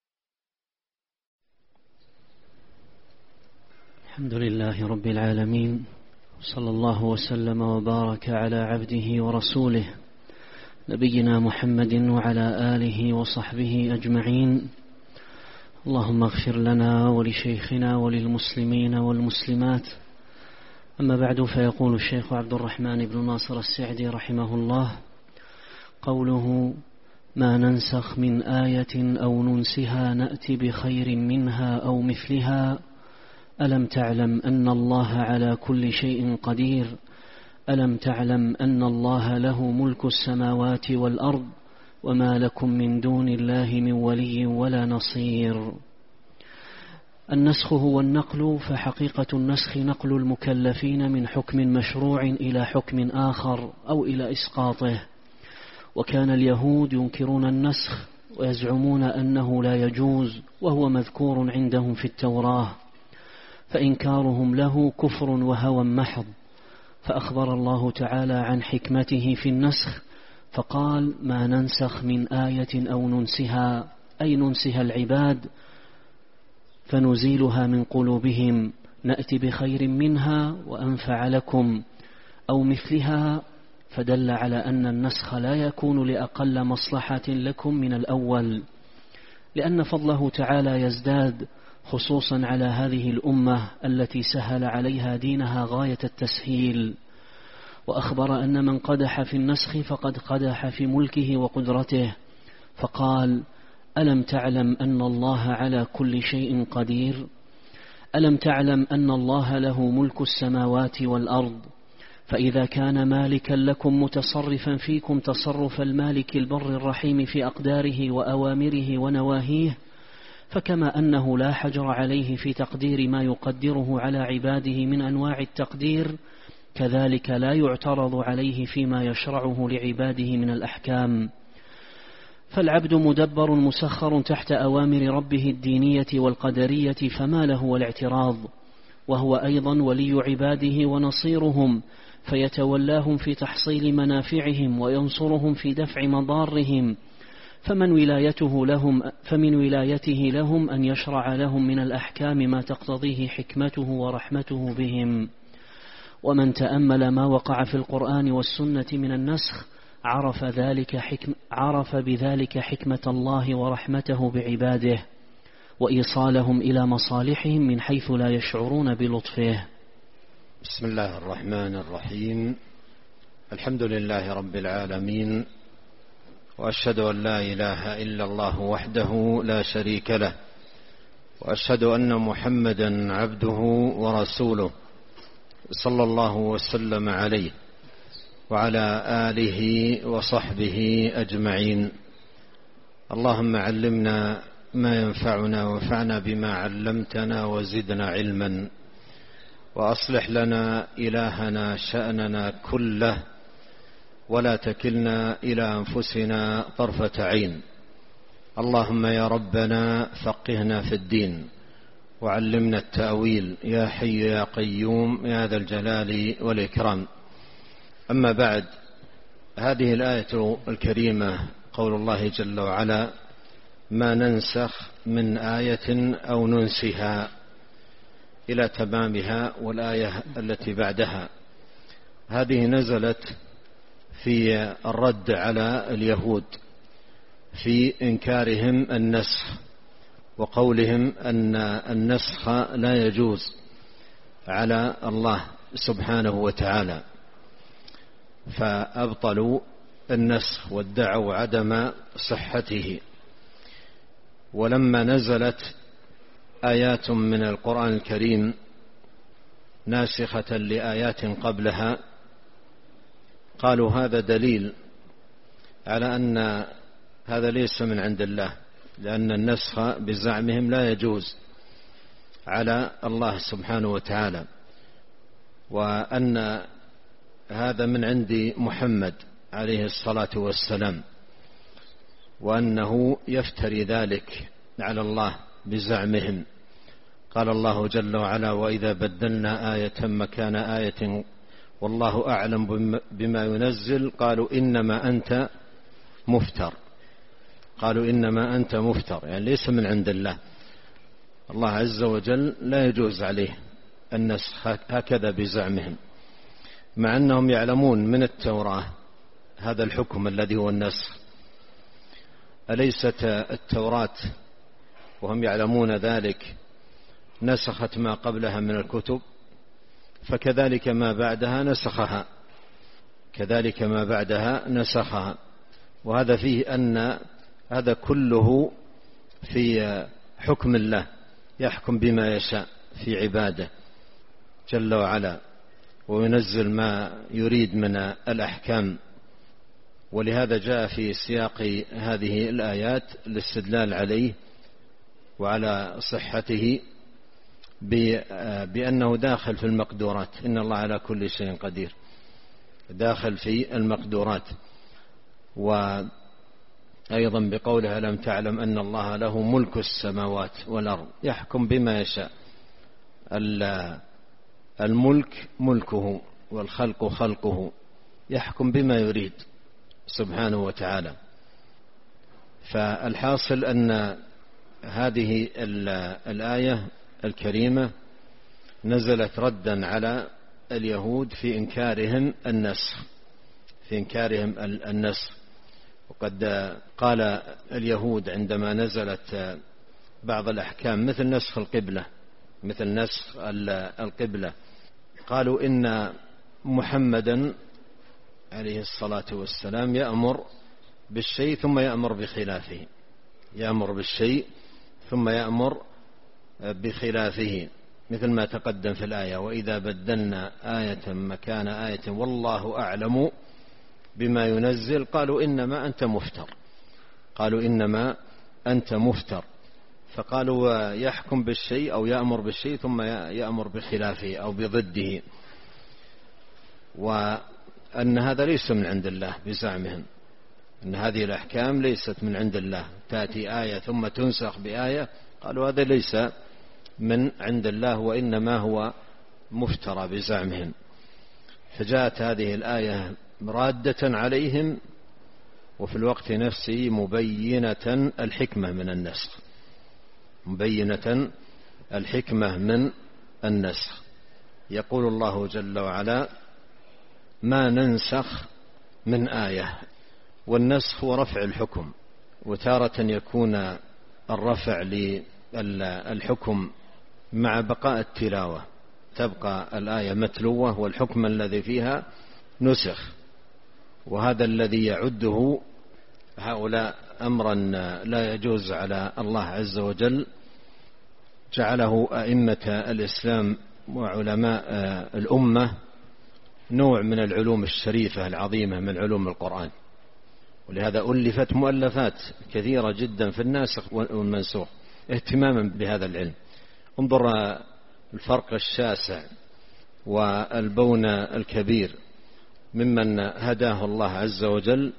الحمد لله رب العالمين، صلى الله وسلم وبارك على عبده ورسوله نبينا محمد وعلى آله وصحبه أجمعين. اللهم اغفر لنا ولشيخنا وللمسلمين والمسلمات. أما بعد، فيقول الشيخ عبد الرحمن بن ناصر السعدي رحمه الله: قوله ما ننسخ من آية أو ننسها نأتي بخير منها أو مثلها، ألم تعلم أن الله على كل شيء قدير ألم تعلم أن الله له ملك السماوات والأرض وما لكم من دون الله من ولي ولا نصير. النسخ هو النقل، فحقيقة النسخ نقل المكلفين من حكم مشروع إلى حكم آخر أو إلى إسقاطه. وكان اليهود ينكرون النسخ ويزعمون أنه لا يجوز، وهو مذكور عندهم في التوراة، فإنكارهم له كفر وهوى محض. فأخبر الله تعالى عن حكمته في النسخ فقال: ما ننسخ من آية أو ننسها، أي ننسها العباد فنزيلها من قلوبهم نأتي بخير منها وأنفع لكم أو مثلها، فدل على أن النسخ لا يكون لأقل مصلحة لكم من الأول، لأن فضله تعالى يزداد، خصوصا على هذه الأمة التي سهل عليها دينها غاية التسهيل. وأخبر أن من قدح في النسخ فقد قدح في ملكه وقدرته، فقال: ألم تعلم أن الله على كل شيء قدير؟ ألم تعلم أن الله له ملك السماوات والأرض؟ فإذا كان مالكا لكم متصرفا فيكم تصرف المالك البر الرحيم في أقداره وأوامره ونواهيه، فكما أنه لا حجر عليه في تقدير ما يقدره على عباده من أنواع التقدير، كذلك لا يعترض عليه فيما يشرعه لعباده من الأحكام. فالعبد مدبر مسخر تحت أوامر ربه الدينية والقدرية، فما له الاعتراض، وهو أيضا ولي عباده ونصيرهم، فيتولاهم في تحصيل منافعهم وينصرهم في دفع مضارهم. فمن ولايته لهم أن يشرع لهم من الأحكام ما تقتضيه حكمته ورحمته بهم. ومن تأمل ما وقع في القرآن والسنة من النسخ عرف بذلك حكمة الله ورحمته بعباده وإيصالهم إلى مصالحهم من حيث لا يشعرون بلطفه. بسم الله الرحمن الرحيم. الحمد لله رب العالمين، وأشهد أن لا إله إلا الله وحده لا شريك له، وأشهد أن محمدا عبده ورسوله صلى الله وسلم عليه وعلى آله وصحبه أجمعين. اللهم علمنا ما ينفعنا وانفعنا بما علمتنا وزدنا علما، وأصلح لنا إلهنا شأننا كله، ولا تكلنا إلى أنفسنا طرفة عين. اللهم يا ربنا فقهنا في الدين وعلمنا التأويل، يا حي يا قيوم يا ذا الجلال والإكرام. أما بعد، هذه الآية الكريمة قول الله جل وعلا: ما ننسخ من آية أو ننسها، إلى تمامها والآية التي بعدها. هذه نزلت في الرد على اليهود في إنكارهم النسخ وقولهم أن النسخ لا يجوز على الله سبحانه وتعالى، فأبطلوا النسخ وادعوا عدم صحته. ولما نزلت آيات من القرآن الكريم ناسخة لآيات قبلها قالوا هذا دليل على أن هذا ليس من عند الله، لأن النسخ بزعمهم لا يجوز على الله سبحانه وتعالى، وأن هذا من عند محمد عليه الصلاة والسلام، وأنه يفتري ذلك على الله بزعمهم. قال الله جل وعلا: وإذا بدلنا آية مكان آية والله أعلم بما ينزل قالوا إنما أنت مفتر. قالوا إنما أنت مفتر، يعني ليس من عند الله. الله عز وجل لا يجوز عليه النسخ هكذا بزعمهم، مع أنهم يعلمون من التوراة هذا الحكم الذي هو النسخ. أليست التوراة وهم يعلمون ذلك نسخت ما قبلها من الكتب؟ فكذلك ما بعدها نسخها، كذلك ما بعدها نسخها. وهذا فيه أن هذا كله في حكم الله، يحكم بما يشاء. في عباده جل وعلا وينزل ما يريد من الأحكام. ولهذا جاء في سياق هذه الآيات الاستدلال عليه وعلى صحته بأنه داخل في المقدورات، إن الله على كل شيء قدير، داخل في المقدورات. وأيضا بقوله ألم تعلم أن الله له ملك السماوات والأرض يحكم بما يشاء. الملك ملكه والخلق خلقه، يحكم بما يريد سبحانه وتعالى. فالحاصل أن هذه الآية الكريمة نزلت ردا على اليهود في إنكارهم النسخ. وقد قال اليهود عندما نزلت بعض الأحكام مثل نسخ القبلة قالوا إن محمدا عليه الصلاة والسلام يأمر بالشيء ثم يأمر بخلافه، مثل ما تقدم في الآية وإذا بدلنا آية مكان آية والله أعلم بما ينزل قالوا إنما أنت مفتر. فقالوا يحكم بالشيء أو يأمر بالشيء ثم يأمر بخلافه أو بضده، وأن هذا ليس من عند الله بزعمهم، أن هذه الأحكام ليست من عند الله، تأتي آية ثم تنسخ بآية، قالوا هذا ليس من عند الله وإنما هو مفترى بزعمهم. فجاءت هذه الآية رادة عليهم وفي الوقت نفسه مبينة الحكمة من النسخ. يقول الله جل وعلا ما ننسخ من آية، والنسخ هو رفع الحكم، وتارة يكون الرفع للحكم مع بقاء التلاوة، تبقى الآية متلوة والحكم الذي فيها نسخ. وهذا الذي يعده هؤلاء أمرا لا يجوز على الله عز وجل، جعله أئمة الإسلام وعلماء الأمة نوع من العلوم الشريفة العظيمة من علوم القرآن. ولهذا ألفت مؤلفات كثيرة جدا في الناسخ والمنسوخ اهتماما بهذا العلم. انظر الفرق الشاسع والبون الكبير ممن هداه الله عز وجل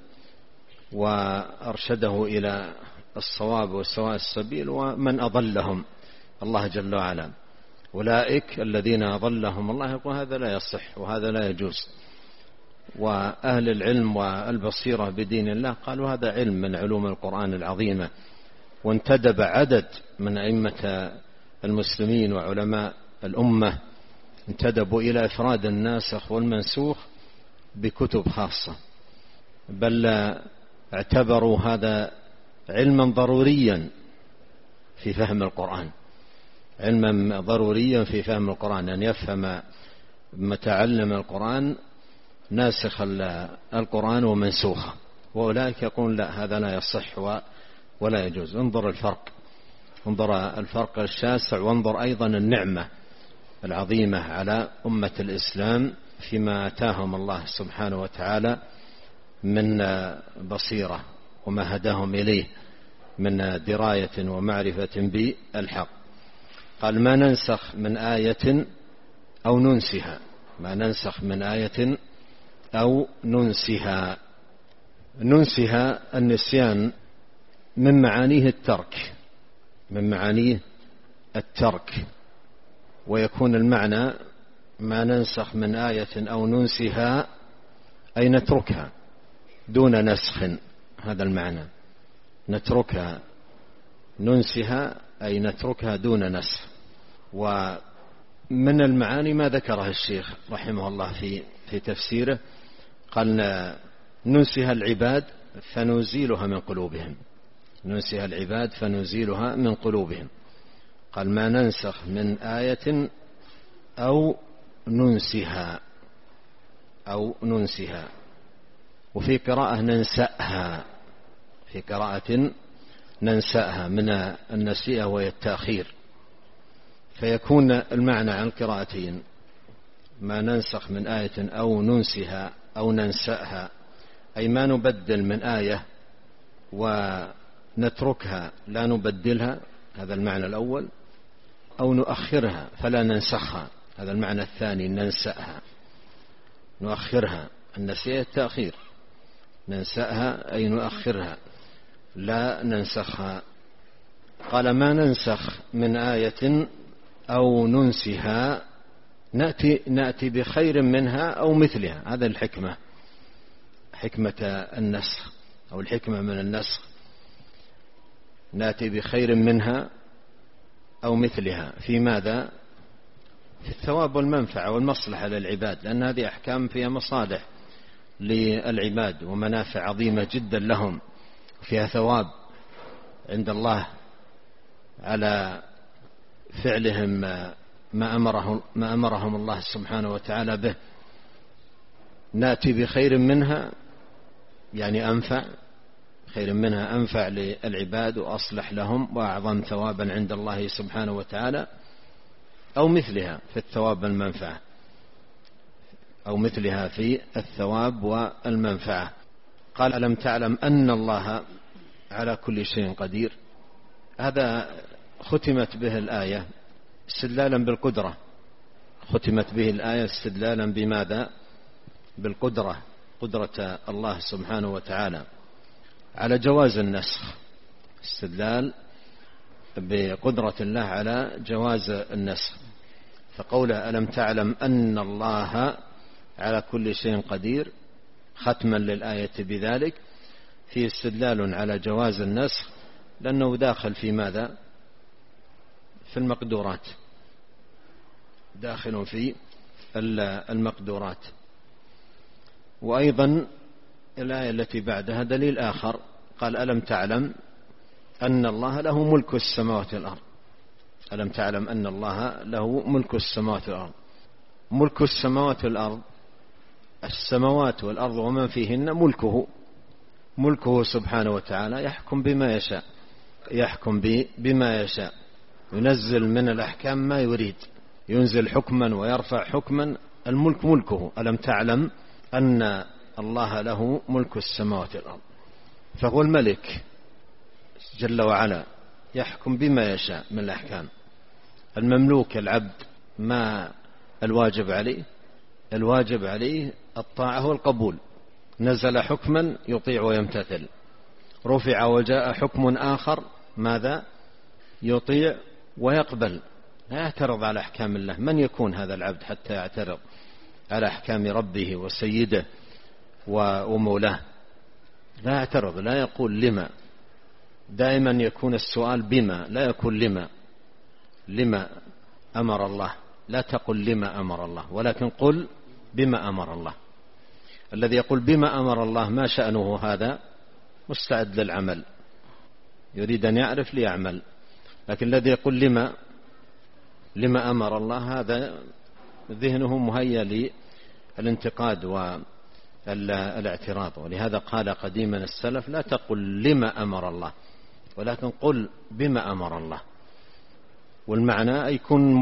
وأرشده إلى الصواب وسواء السبيل ومن أضلهم الله جل وعلا. أولئك الذين أضلهم الله يقول هذا لا يصح وهذا لا يجوز. وأهل العلم والبصيرة بدين الله قالوا هذا علم من علوم القرآن العظيمة. وانتدب عدد من أئمة المسلمين وعلماء الأمة انتدبوا إلى إفراد الناسخ والمنسوخ بكتب خاصة، بل اعتبروا هذا علما ضروريا في فهم القرآن، أن يفهم متعلم القرآن ناسخ القرآن ومنسوخه. وأولئك يقولون لا هذا لا يصح ولا يجوز. انظر الفرق الشاسع، وانظر أيضا النعمة العظيمة على أمة الإسلام فيما آتاهم الله سبحانه وتعالى من بصيرة وما هداهم إليه من دراية ومعرفة بالحق. قال ما ننسخ من آية أو ننسها. النسيان من معانيه الترك، ويكون المعنى ما ننسخ من آية أو ننسها أي نتركها دون نسخ. هذا المعنى، نتركها، ننسها أي نتركها دون نسخ. ومن المعاني ما ذكره الشيخ رحمه الله في تفسيره، قال ننسها العباد فنزيلها من قلوبهم. قال ما ننسخ من آية أو ننسها. وفي قراءة ننسأها، من النسيئة وهي التأخير. فيكون المعنى عن قراءتين: ما ننسخ من آية أو ننسها أو ننسأها، أي ما نبدل من آية ونتركها لا نبدلها، هذا المعنى الأول، أو نؤخرها فلا ننسخها، هذا المعنى الثاني، ننسأها نؤخرها، النسيء التأخير، ننسأها أي نؤخرها لا ننسخها. قال: ما ننسخ من آية أو ننسها نأتي بخير منها أو مثلها. هذا الحكمة، حكمة النسخ أو الحكمة من النسخ، نأتي بخير منها أو مثلها. في ماذا؟ في الثواب والمنفعة والمصلحة للعباد، لأن هذه أحكام فيها مصالح للعباد ومنافع عظيمة جدا لهم، فيها ثواب عند الله على فعلهم ما أمرهم الله سبحانه وتعالى به. نأتي بخير منها يعني أنفع، خير منها أنفع للعباد وأصلح لهم وأعظم ثوابا عند الله سبحانه وتعالى، أو مثلها في الثواب والمنفعة، أو مثلها في الثواب والمنفعة. قال: ألم تعلم أن الله على كل شيء قدير. هذا ختمت به الآية استدلالا بالقدرة، ختمت به الآية استدلالا بماذا؟ بالقدرة، قدرة الله سبحانه وتعالى على جواز النسخ، استدلال بقدرة الله على جواز النسخ. فقوله ألم تعلم أن الله على كل شيء قدير ختما للآية بذلك فيه استدلال على جواز النسخ، لأنه داخل في ماذا؟ في المقدورات، داخل في المقدورات. وأيضا الآية التي بعدها دليل آخر، قال: ألم تعلم أن الله له ملك السماوات والأرض. ألم تعلم أن الله له ملك السماوات والأرض. ملك السماوات والأرض، السماوات والأرض ومن فيهن ملكه سبحانه وتعالى، يحكم بما يشاء، يحكم بما يشاء، ينزل من الأحكام ما يريد، ينزل حكما ويرفع حكما، الملك ملكه. ألم تعلم أن الله له ملك السماوات والأرض، فهو الملك جل وعلا، يحكم بما يشاء من الأحكام. المملوك العبد ما الواجب عليه؟ الواجب عليه الطاعة والقبول. نزل حكما يطيع ويمتثل، رفع وجاء حكم آخر ماذا؟ يطيع ويقبل، لا يعترض على أحكام الله. من يكون هذا العبد حتى يعترض على أحكام ربه وسيده ومولاه؟ لا يعترض، لا يقول لما، دائما يكون السؤال بما، لا يكون لما أمر الله، لا تقل لما أمر الله، ولكن قل بما أمر الله. الذي يقول بما أمر الله ما شأنه؟ هذا مستعد للعمل، يريد أن يعرف ليعمل. لكن الذي يقول لما أمر الله، هذا ذهنه مهيأ للانتقاد والاعتراض. ولهذا قال قديما السلف: لا تقل لما أمر الله، ولكن قل بما أمر الله. والمعنى أي كن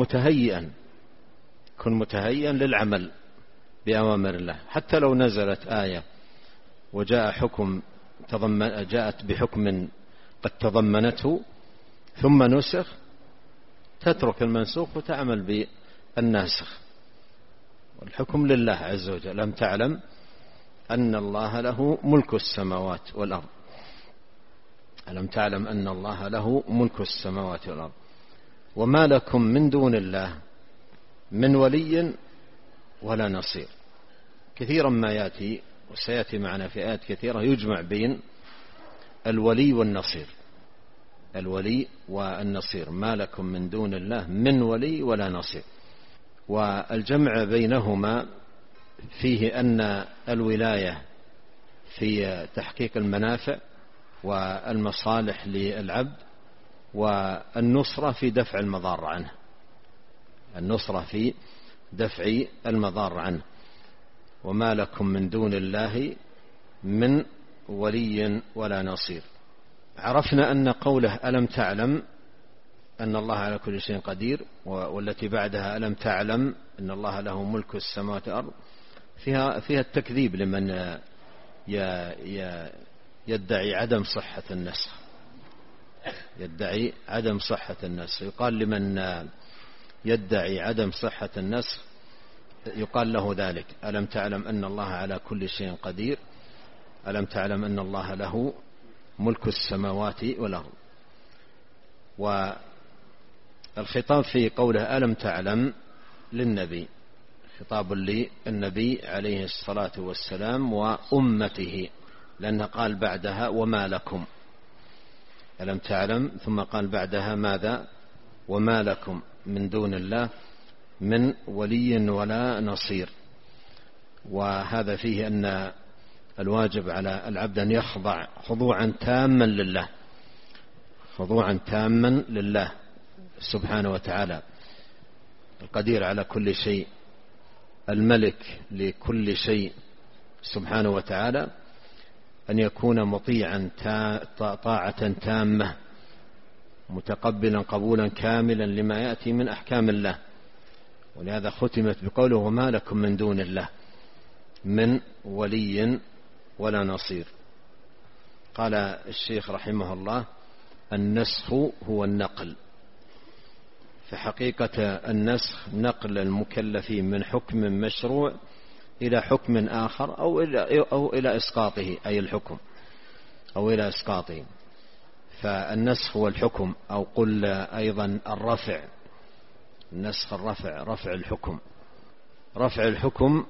متهيئا للعمل بأوامر الله. حتى لو نزلت آية وجاء حكم جاءت بحكم قد تضمنته ثم نسخ، تترك المنسوخ وتعمل بالناسخ، والحكم لله عز وجل. لم تعلم أن الله له ملك السماوات والأرض. ألم تعلم أن الله له ملك السماوات والأرض وما لكم من دون الله من ولي ولا نصير. كثيرا ما يأتي وسيأتي معنا في آيات كثيرة يجمع بين الولي والنصير، الولي والنصير، ما لكم من دون الله من ولي ولا نصير. والجمع بينهما فيه أن الولاية في تحقيق المنافع والمصالح للعبد، والنصرة في دفع المضار عنه، النصرة في دفع المضار عنه. وما لكم من دون الله من ولي ولا نصير. عرفنا أن قوله ألم تعلم أن الله على كل شيء قدير، والتي بعدها ألم تعلم أن الله له ملك السماوات والأرض، فيها التكذيب لمن يدعي عدم صحة النسخ، يدعي عدم صحة النسخ. يقال لمن يدعي عدم صحة النسخ يقال له ذلك: ألم تعلم أن الله على كل شيء قدير، ألم تعلم أن الله له ملك السماوات والأرض. والخطاب في قوله ألم تعلم للنبي، خطاب للنبي عليه الصلاة والسلام وأمته، لأنه قال بعدها وما لكم، ألم تعلم، ثم قال بعدها ماذا؟ وما لكم من دون الله من ولي ولا نصير. وهذا فيه أن الواجب على العبد أن يخضع خضوعا تاما لله، خضوعا تاما لله سبحانه وتعالى، القدير على كل شيء، الملك لكل شيء سبحانه وتعالى، أن يكون مطيعا طاعة تامة، متقبلا قبولا كاملا لما يأتي من أحكام الله. ولهذا ختمت بقوله وما لكم من دون الله من ولي ولا نصير. قال الشيخ رحمه الله: النسخ هو النقل، فحقيقة النسخ نقل المكلفين من حكم مشروع إلى حكم آخر أو إلى إسقاطه، أي الحكم، أو إلى إسقاطه. فالنسخ هو الحكم، أو قل أيضا الرفع، النسخ الرفع، رفع الحكم، رفع الحكم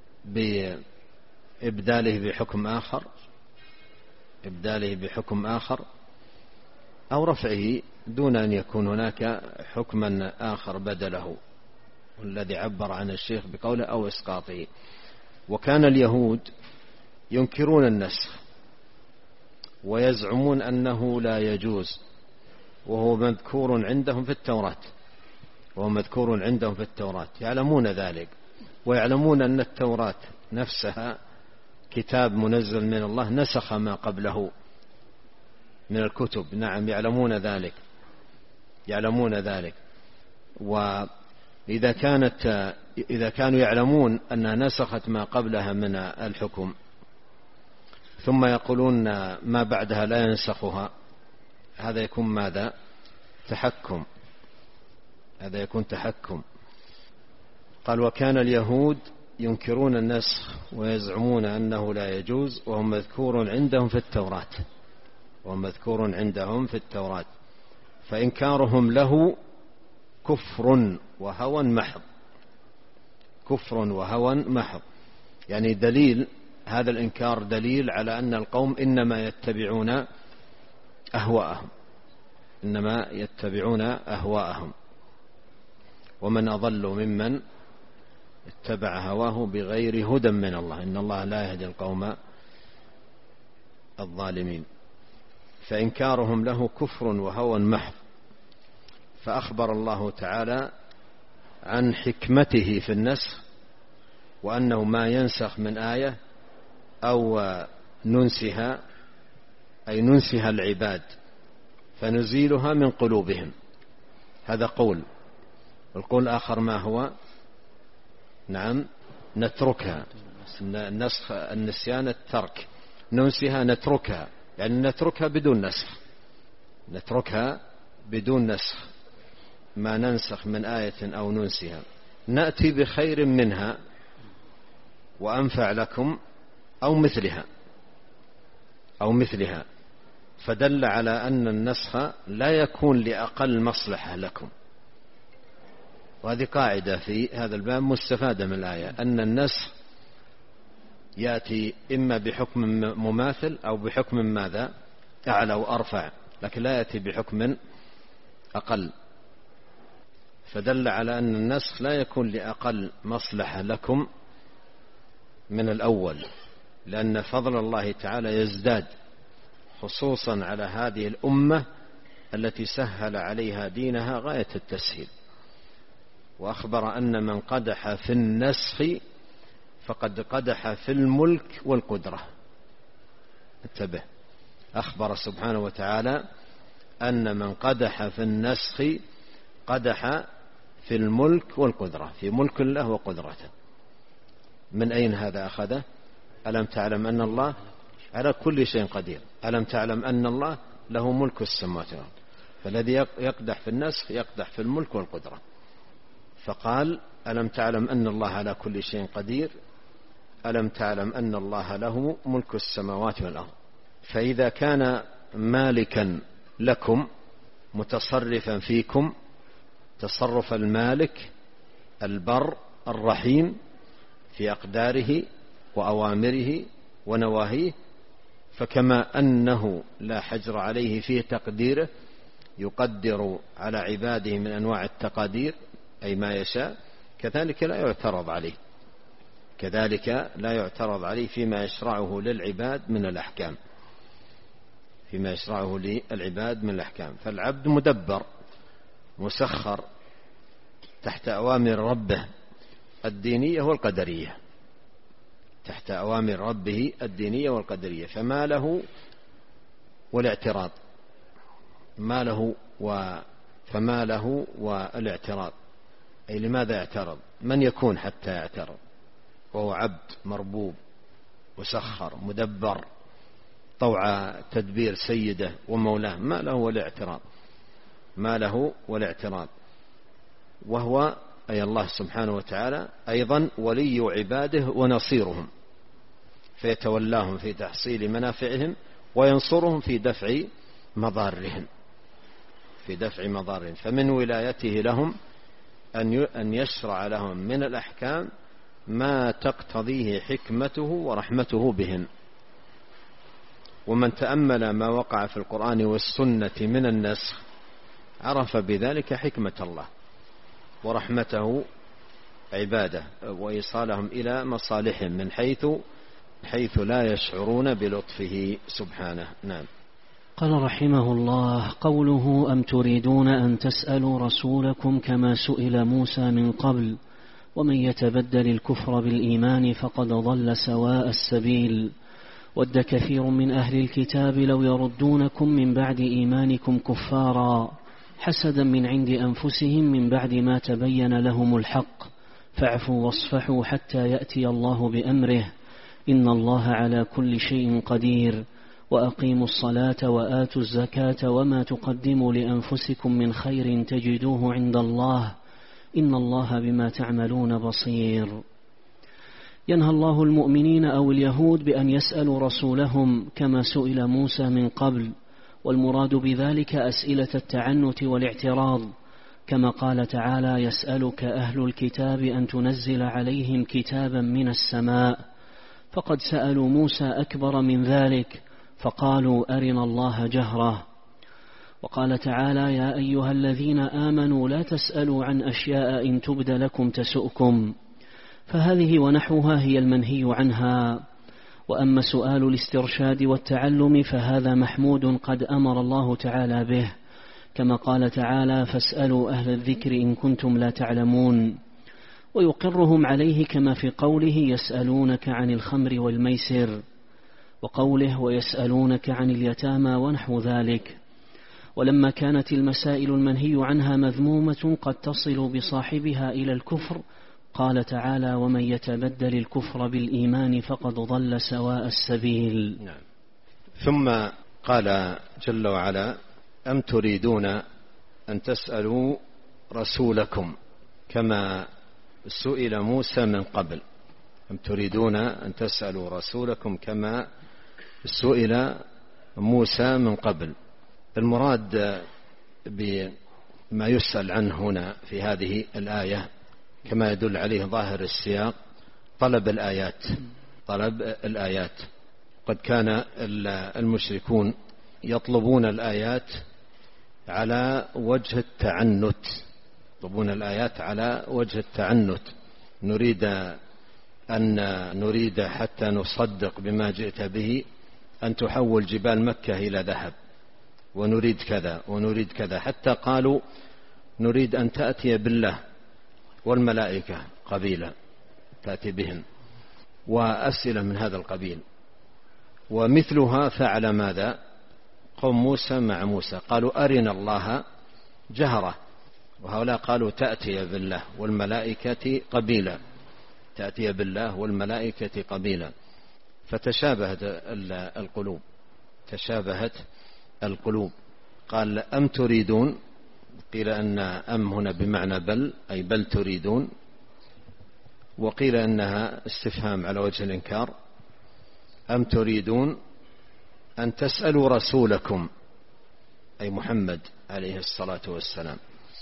بإبداله بحكم آخر، إبداله بحكم آخر، أو رفعه دون أن يكون هناك حكما آخر بدله، والذي عبر عن الشيخ بقوله أو إسقاطه. وكان اليهود ينكرون النسخ ويزعمون أنه لا يجوز، وهو مذكور عندهم في التوراة، وهو مذكور عندهم في التوراة، يعلمون ذلك، ويعلمون أن التوراة نفسها كتاب منزل من الله نسخ ما قبله من الكتب. نعم، يعلمون ذلك، يعلمون ذلك. وإذا كانوا يعلمون أنها نسخت ما قبلها من الحكم، ثم يقولون ما بعدها لا ينسخها، هذا يكون ماذا؟ تحكم، هذا يكون تحكم. قال: وكان اليهود ينكرون النسخ ويزعمون أنه لا يجوز، وهم مذكور عندهم في التوراة، وهم مذكور عندهم في التوراة، فإنكارهم له كفر وهوى محض، كفر وهوى محض. يعني دليل هذا الإنكار دليل على أن القوم إنما يتبعون أهواءهم، إنما يتبعون أهواءهم. ومن أضل ممن اتبع هواه بغير هدى من الله، إن الله لا يهدي القوم الظالمين. فإنكارهم له كفر وهوى محض. فأخبر الله تعالى عن حكمته في النسخ، وأنه ما ينسخ من آية أو ننسها، أي ننسها العباد فنزيلها من قلوبهم، هذا قول. القول الآخر ما هو؟ نعم، نتركها. النسخ، النسيان، الترك. ننسها، نتركها، يعني نتركها بدون نسخ، نتركها بدون نسخ، ما ننسخ من آية أو ننسها نأتي بخير منها وأنفع لكم أو مثلها، أو مثلها. فدل على أن النسخ لا يكون لأقل مصلحة لكم. وهذه قاعدة في هذا الباب مستفادة من الآية، أن النسخ يأتي إما بحكم مماثل أو بحكم ماذا؟ أعلى وأرفع، لكن لا يأتي بحكم أقل. فدل على أن النسخ لا يكون لأقل مصلحة لكم من الأول، لأن فضل الله تعالى يزداد خصوصا على هذه الأمة التي سهل عليها دينها غاية التسهيل. وأخبر أن من قدح في النسخ فقد قدح في الملك والقدرة. انتبه، أخبر سبحانه وتعالى أن من قدح في النسخ قدح في الملك والقدرة، في ملك الله وقدرته. من أين هذا أخذه؟ ألم تعلم أن الله على كل شيء قدير، ألم تعلم أن الله له ملك السماوات والأرض. فالذي يقدح في النسخ يقدح في الملك والقدرة. فقال ألم تعلم أن الله على كل شيء قدير، ألم تعلم أن الله له ملك السماوات والأرض. فإذا كان مالكا لكم متصرفا فيكم تصرف المالك البر الرحيم في أقداره وأوامره ونواهيه، فكما أنه لا حجر عليه في تقديره، يقدر على عباده من أنواع التقادير أي ما يشاء، كذلك لا يعترض عليه فيما يشرعه للعباد من الأحكام، فالعبد مدبر مسخر تحت أوامر ربه الدينية والقدرية، فما له والاعتراض، والاعتراض أي لماذا يعترض؟ من يكون حتى يعترض وهو عبد مربوب مسخر مدبر طوع تدبير سيده ومولاه، ما له والاعتراض. وهو أي الله سبحانه وتعالى أيضا ولي عباده ونصيرهم، فيتولاهم في تحصيل منافعهم وينصرهم في دفع مضارهم. فمن ولايته لهم أن يشرع لهم من الأحكام ما تقتضيه حكمته ورحمته بهم. ومن تأمل ما وقع في القرآن والسنة من النسخ عرف بذلك حكمة الله ورحمته عباده وإيصالهم إلى مصالحهم من حيث لا يشعرون بلطفه سبحانه. نعم. قال رحمه الله: قوله أم تريدون أن تسألوا رسولكم كما سئل موسى من قبل ومن يتبدل الكفر بالإيمان فقد ضل سواء السبيل. ود كثير من أهل الكتاب لو يردونكم من بعد إيمانكم كفارا حسدا من عند أنفسهم من بعد ما تبين لهم الحق فاعفوا واصفحوا حتى يأتي الله بأمره إن الله على كل شيء قدير وأقيموا الصلاة وآتوا الزكاة وما تقدموا لأنفسكم من خير تجدوه عند الله إن الله بما تعملون بصير. ينهى الله المؤمنين أو اليهود بأن يسألوا رسولهم كما سئل موسى من قبل، والمراد بذلك أسئلة التعنت والاعتراض، كما قال تعالى: يسألك أهل الكتاب أن تنزل عليهم كتابا من السماء، فقد سألوا موسى أكبر من ذلك فقالوا أرنا الله جهرة. وقال تعالى: يا أيها الذين آمنوا لا تسألوا عن أشياء إن تبد لكم تسؤكم، فهذه ونحوها هي المنهي عنها. وأما سؤال الاسترشاد والتعلم فهذا محمود قد أمر الله تعالى به، كما قال تعالى: فاسألوا أهل الذكر إن كنتم لا تعلمون، ويقرهم عليه كما في قوله: يسألونك عن الخمر والميسر، وقوله: ويسألونك عن اليتامى ونحو ذلك. ولما كانت المسائل المنهي عنها مذمومة قد تصل بصاحبها إلى الكفر قال تعالى: ومن يتبدل الكفر بالإيمان فقد ضل سواء السبيل. نعم. ثم قال جل وعلا: أم تريدون أن تسألوا رسولكم كما سئل موسى من قبل. أم تريدون أن تسألوا رسولكم كما سئل موسى من قبل. المراد بما يسأل عنه هنا في هذه الآية كما يدل عليه ظاهر السياق طلب الآيات. قد كان المشركون يطلبون الآيات على وجه التعنت، نريد حتى نصدق بما جئت به أن تحول جبال مكة إلى ذهب، ونريد كذا حتى قالوا نريد أن تأتي بالله والملائكة قبيلا تأتي بهم، وأسئلة من هذا القبيل. ومثلها فعل ماذا؟ قوم موسى مع موسى قالوا أرنا الله جهرة، وهؤلاء قالوا تأتي بالله والملائكة قبيلا، تأتي بالله والملائكة قبيلا، فتشابهت القلوب، تشابهت القلوب. قال أم تريدون، قيل أن أم هنا بمعنى بل، أي بل تريدون، وقيل أنها استفهام على وجه الإنكار. أم تريدون أن تسألوا رسولكم، أي محمد عليه الصلاة والسلام،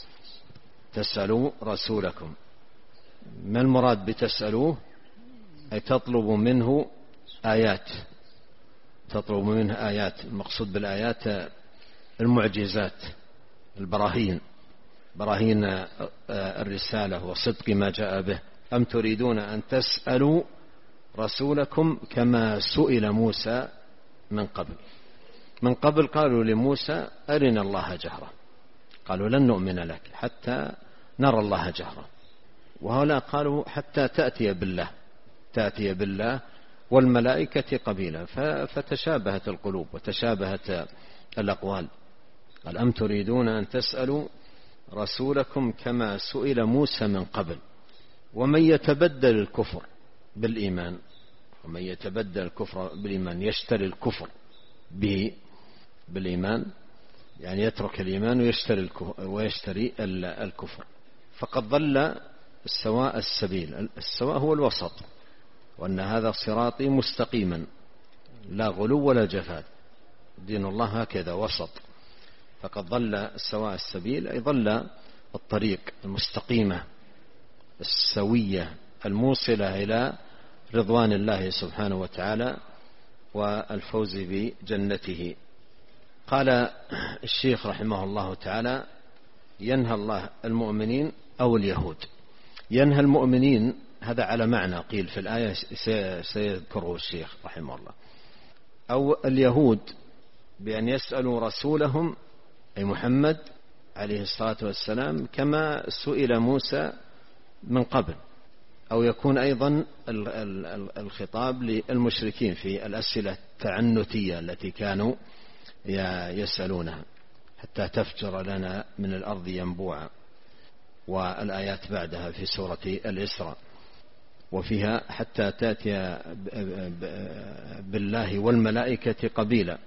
تسألوا رسولكم. ما المراد بتسألوه؟ أي تطلب منه آيات، تطلب منه آيات. المقصود بالآيات المعجزات، البراهين، براهين الرسالة وصدق ما جاء به. أم تريدون أن تسألوا رسولكم كما سئل موسى من قبل. من قبل قالوا لموسى أرنا الله جهرة، قالوا لن نؤمن لك حتى نرى الله جهرة. وهؤلاء قالوا حتى تأتي بالله، تأتي بالله والملائكة قبيلا، فتشابهت القلوب وتشابهت الأقوال. قال أم تريدون أن تسألوا رسولكم كما سئل موسى من قبل. ومن يتبدل الكفر بالإيمان، ومن يتبدل الكفر بالإيمان، يشتري الكفر به بالإيمان، يعني يترك الإيمان ويشتري الكفر، فقد ضل السواء السبيل. السواء هو الوسط، وأن هذا صراطي مستقيما لا غلو ولا جفاء، دين الله هكذا وسط. فقد ضل السواء السبيل، أي ضل الطريق المستقيمة السوية الموصلة إلى رضوان الله سبحانه وتعالى والفوز بجنته. قال الشيخ رحمه الله تعالى: ينهى الله المؤمنين أو اليهود. ينهى المؤمنين هذا على معنى قيل في الآية سيذكره الشيخ رحمه الله، أو اليهود بأن يسألوا رسولهم أي محمد عليه الصلاة والسلام كما سئل موسى من قبل، أو يكون أيضا الخطاب للمشركين في الأسئلة التعنتية التي كانوا يسألونها: حتى تفجر لنا من الأرض ينبوعا، والآيات بعدها في سورة الإسراء، وفيها حتى تأتي بالله والملائكة قبيلا.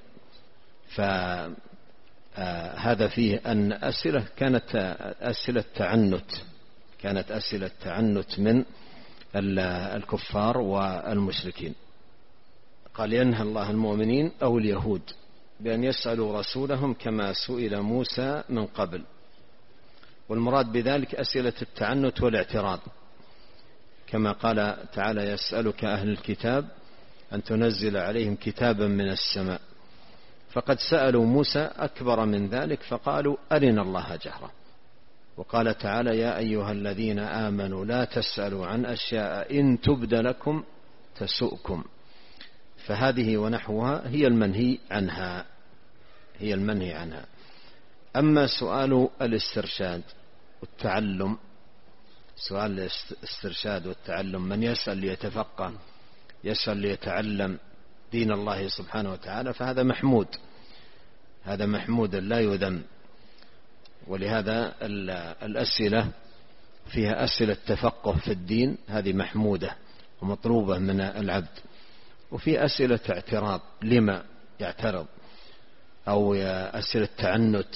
فهذا فيه أن أسئلة كانت أسئلة تعنت، كانت أسئلة تعنت من الكفار والمشركين. قال: ينهى الله المؤمنين أو اليهود بأن يسألوا رسولهم كما سئل موسى من قبل. والمراد بذلك أسئلة التعنت والاعتراض، كما قال تعالى: يسألك أهل الكتاب أن تنزل عليهم كتابا من السماء. فقد سألوا موسى أكبر من ذلك فقالوا أرنا الله جهرة. وقال تعالى: يا أيها الذين آمنوا لا تسألوا عن أشياء إن تبد لكم تسؤكم. فهذه ونحوها هي المنهي عنها، هي المنهي عنها. أما سؤال الاسترشاد والتعلم، سؤال الاسترشاد والتعلم، من يسأل ليتفقه، يسأل ليتعلم دين الله سبحانه وتعالى، فهذا محمود، هذا محمود لا يذم. ولهذا الأسئلة فيها أسئلة تفقه في الدين، هذه محمودة ومطلوبة من العبد. وفي أسئلة اعتراض، لما يعترض، أو أسئلة تعنت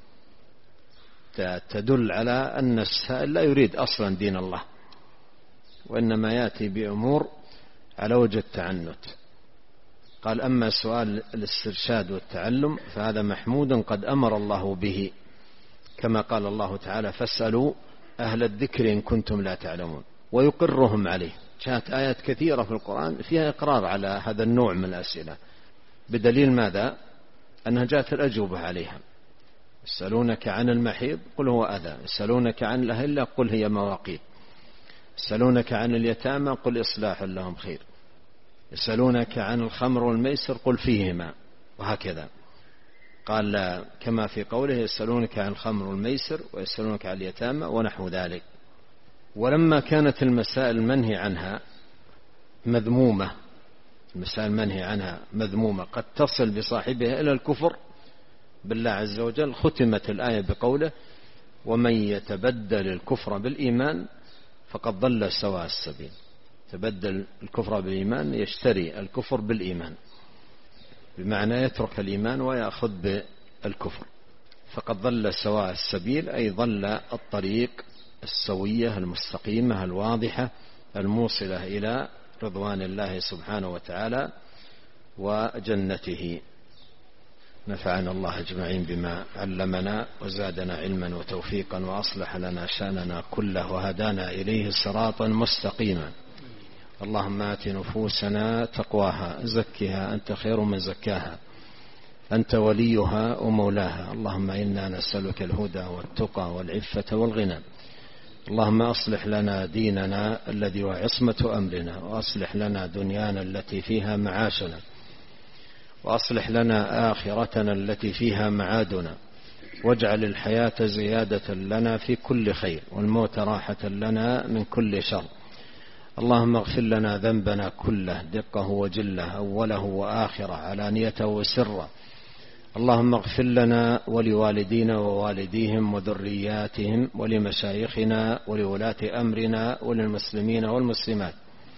تدل على أن السائل لا يريد أصلا دين الله، وإنما يأتي بأمور على وجه التعنت. قال: أما سؤال الاسترشاد والتعلم فهذا محمود قد أمر الله به، كما قال الله تعالى: فاسألوا أهل الذكر إن كنتم لا تعلمون، ويقرهم عليه. جاءت آيات كثيرة في القرآن فيها إقرار على هذا النوع من الأسئلة، بدليل ماذا؟ أنها جاءت الأجوبة عليها. يسألونك عن المحيض قل هو أذى، يسألونك عن الأهلة قل هي مواقيت، يسألونك عن اليتامى قل إصلاح لهم خير، يسألونك عن الخمر والميسر قل فيهما، وهكذا. قال كما في قوله: يسألونك عن الخمر والميسر ويسألونك عن اليتامى ونحو ذلك. ولما كانت المسائل المنهي عنها مذمومة، المسائل المنهي عنها مذمومة قد تصل بصاحبها إلى الكفر بالله عز وجل ختمت الآية بقوله ومن يتبدل الكفر بالإيمان فقد ضل سواء السبيل. تبدل الكفر بالإيمان يشتري الكفر بالإيمان، بمعنى يترك الإيمان ويأخذ بالكفر، فقد ضل سواء السبيل أي ضل الطريق السوية المستقيمة الواضحة الموصلة إلى رضوان الله سبحانه وتعالى وجنته. نفعنا الله أجمعين بما علمنا وزادنا علما وتوفيقا وأصلح لنا شأننا كله وهدانا إليه صراطا مستقيما. اللهم آت نفوسنا تقواها زكها أنت خير من زكاها أنت وليها ومولاها. اللهم إنا نسألك الهدى والتقى والعفة والغنى. اللهم أصلح لنا ديننا الذي هو عصمة أمرنا، وأصلح لنا دنيانا التي فيها معاشنا، وأصلح لنا آخرتنا التي فيها معادنا، واجعل الحياة زيادة لنا في كل خير والموت راحة لنا من كل شر. اللهم اغفر لنا ذنبنا كله دقه وجله أوله وآخره علانيته وسره. اللهم اغفر لنا ولوالدينا ووالديهم وذرياتهم ولمشايخنا ولولاة أمرنا وللمسلمين والمسلمات.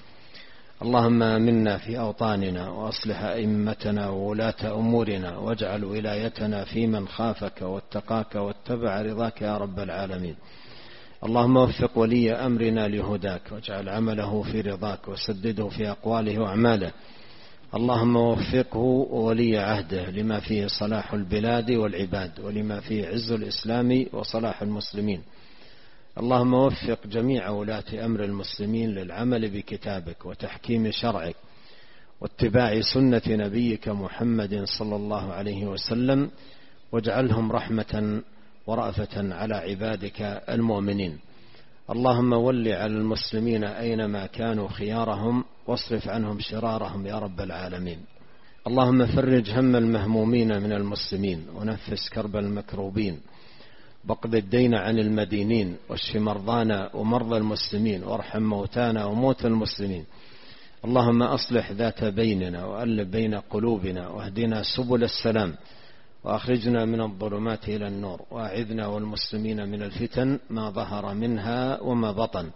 اللهم آمنا في أوطاننا وأصلح أئمتنا وولاة أمورنا، واجعل ولايتنا في من خافك واتقاك واتبع رضاك يا رب العالمين. اللهم وفق ولي أمرنا لهداك، واجعل عمله في رضاك وسدده في أقواله وأعماله. اللهم وفقه وولي عهده لما فيه صلاح البلاد والعباد، ولما فيه عز الإسلام وصلاح المسلمين. اللهم وفق جميع ولاة أمر المسلمين للعمل بكتابك وتحكيم شرعك واتباع سنة نبيك محمد صلى الله عليه وسلم، واجعلهم رحمة ورأفة على عبادك المؤمنين. اللهم ول على المسلمين أينما كانوا خيارهم، واصرف عنهم شرارهم يا رب العالمين. اللهم فرج هم المهمومين من المسلمين، ونفس كرب المكروبين، واقض الدين عن المدينين، واشف مرضانا ومرضى المسلمين، وارحم موتانا وموتى المسلمين. اللهم أصلح ذات بيننا وألف بين قلوبنا، واهدنا سبل السلام، وأخرجنا من الظلمات إلى النور، وأعذنا والمسلمين من الفتن ما ظهر منها وما بطن.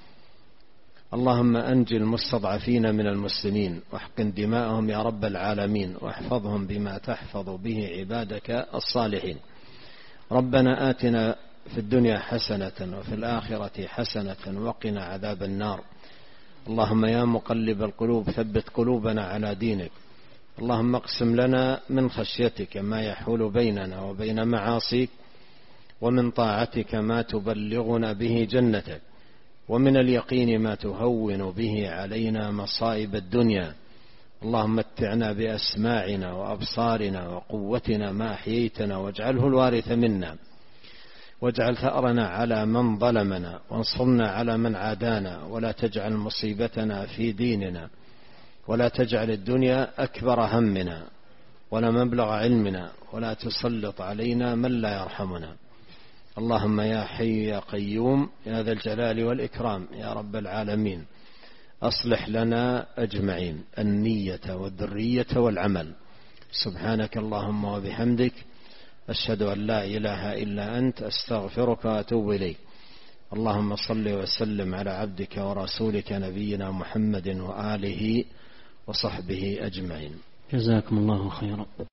اللهم أنجي المستضعفين من المسلمين، واحقن دماءهم يا رب العالمين، واحفظهم بما تحفظ به عبادك الصالحين. ربنا آتنا في الدنيا حسنة وفي الآخرة حسنة وقنا عذاب النار. اللهم يا مقلب القلوب ثبت قلوبنا على دينك. اللهم اقسم لنا من خشيتك ما يحول بيننا وبين معاصيك، ومن طاعتك ما تبلغنا به جنتك، ومن اليقين ما تهون به علينا مصائب الدنيا. اللهم متعنا بأسماعنا وأبصارنا وقوتنا ما أحييتنا، واجعله الوارث منا، واجعل ثأرنا على من ظلمنا، وانصرنا على من عادانا، ولا تجعل مصيبتنا في ديننا، ولا تجعل الدنيا أكبر همنا ولا مبلغ علمنا، ولا تسلط علينا من لا يرحمنا. اللهم يا حي يا قيوم يا ذا الجلال والإكرام يا رب العالمين، أصلح لنا أجمعين النية والذرية والعمل. سبحانك اللهم وبحمدك، أشهد أن لا إله إلا أنت، أستغفرك وأتوب إليك. اللهم صل وسلم على عبدك ورسولك نبينا محمد وآله وصحبه أجمعين. جزاكم الله خيرا.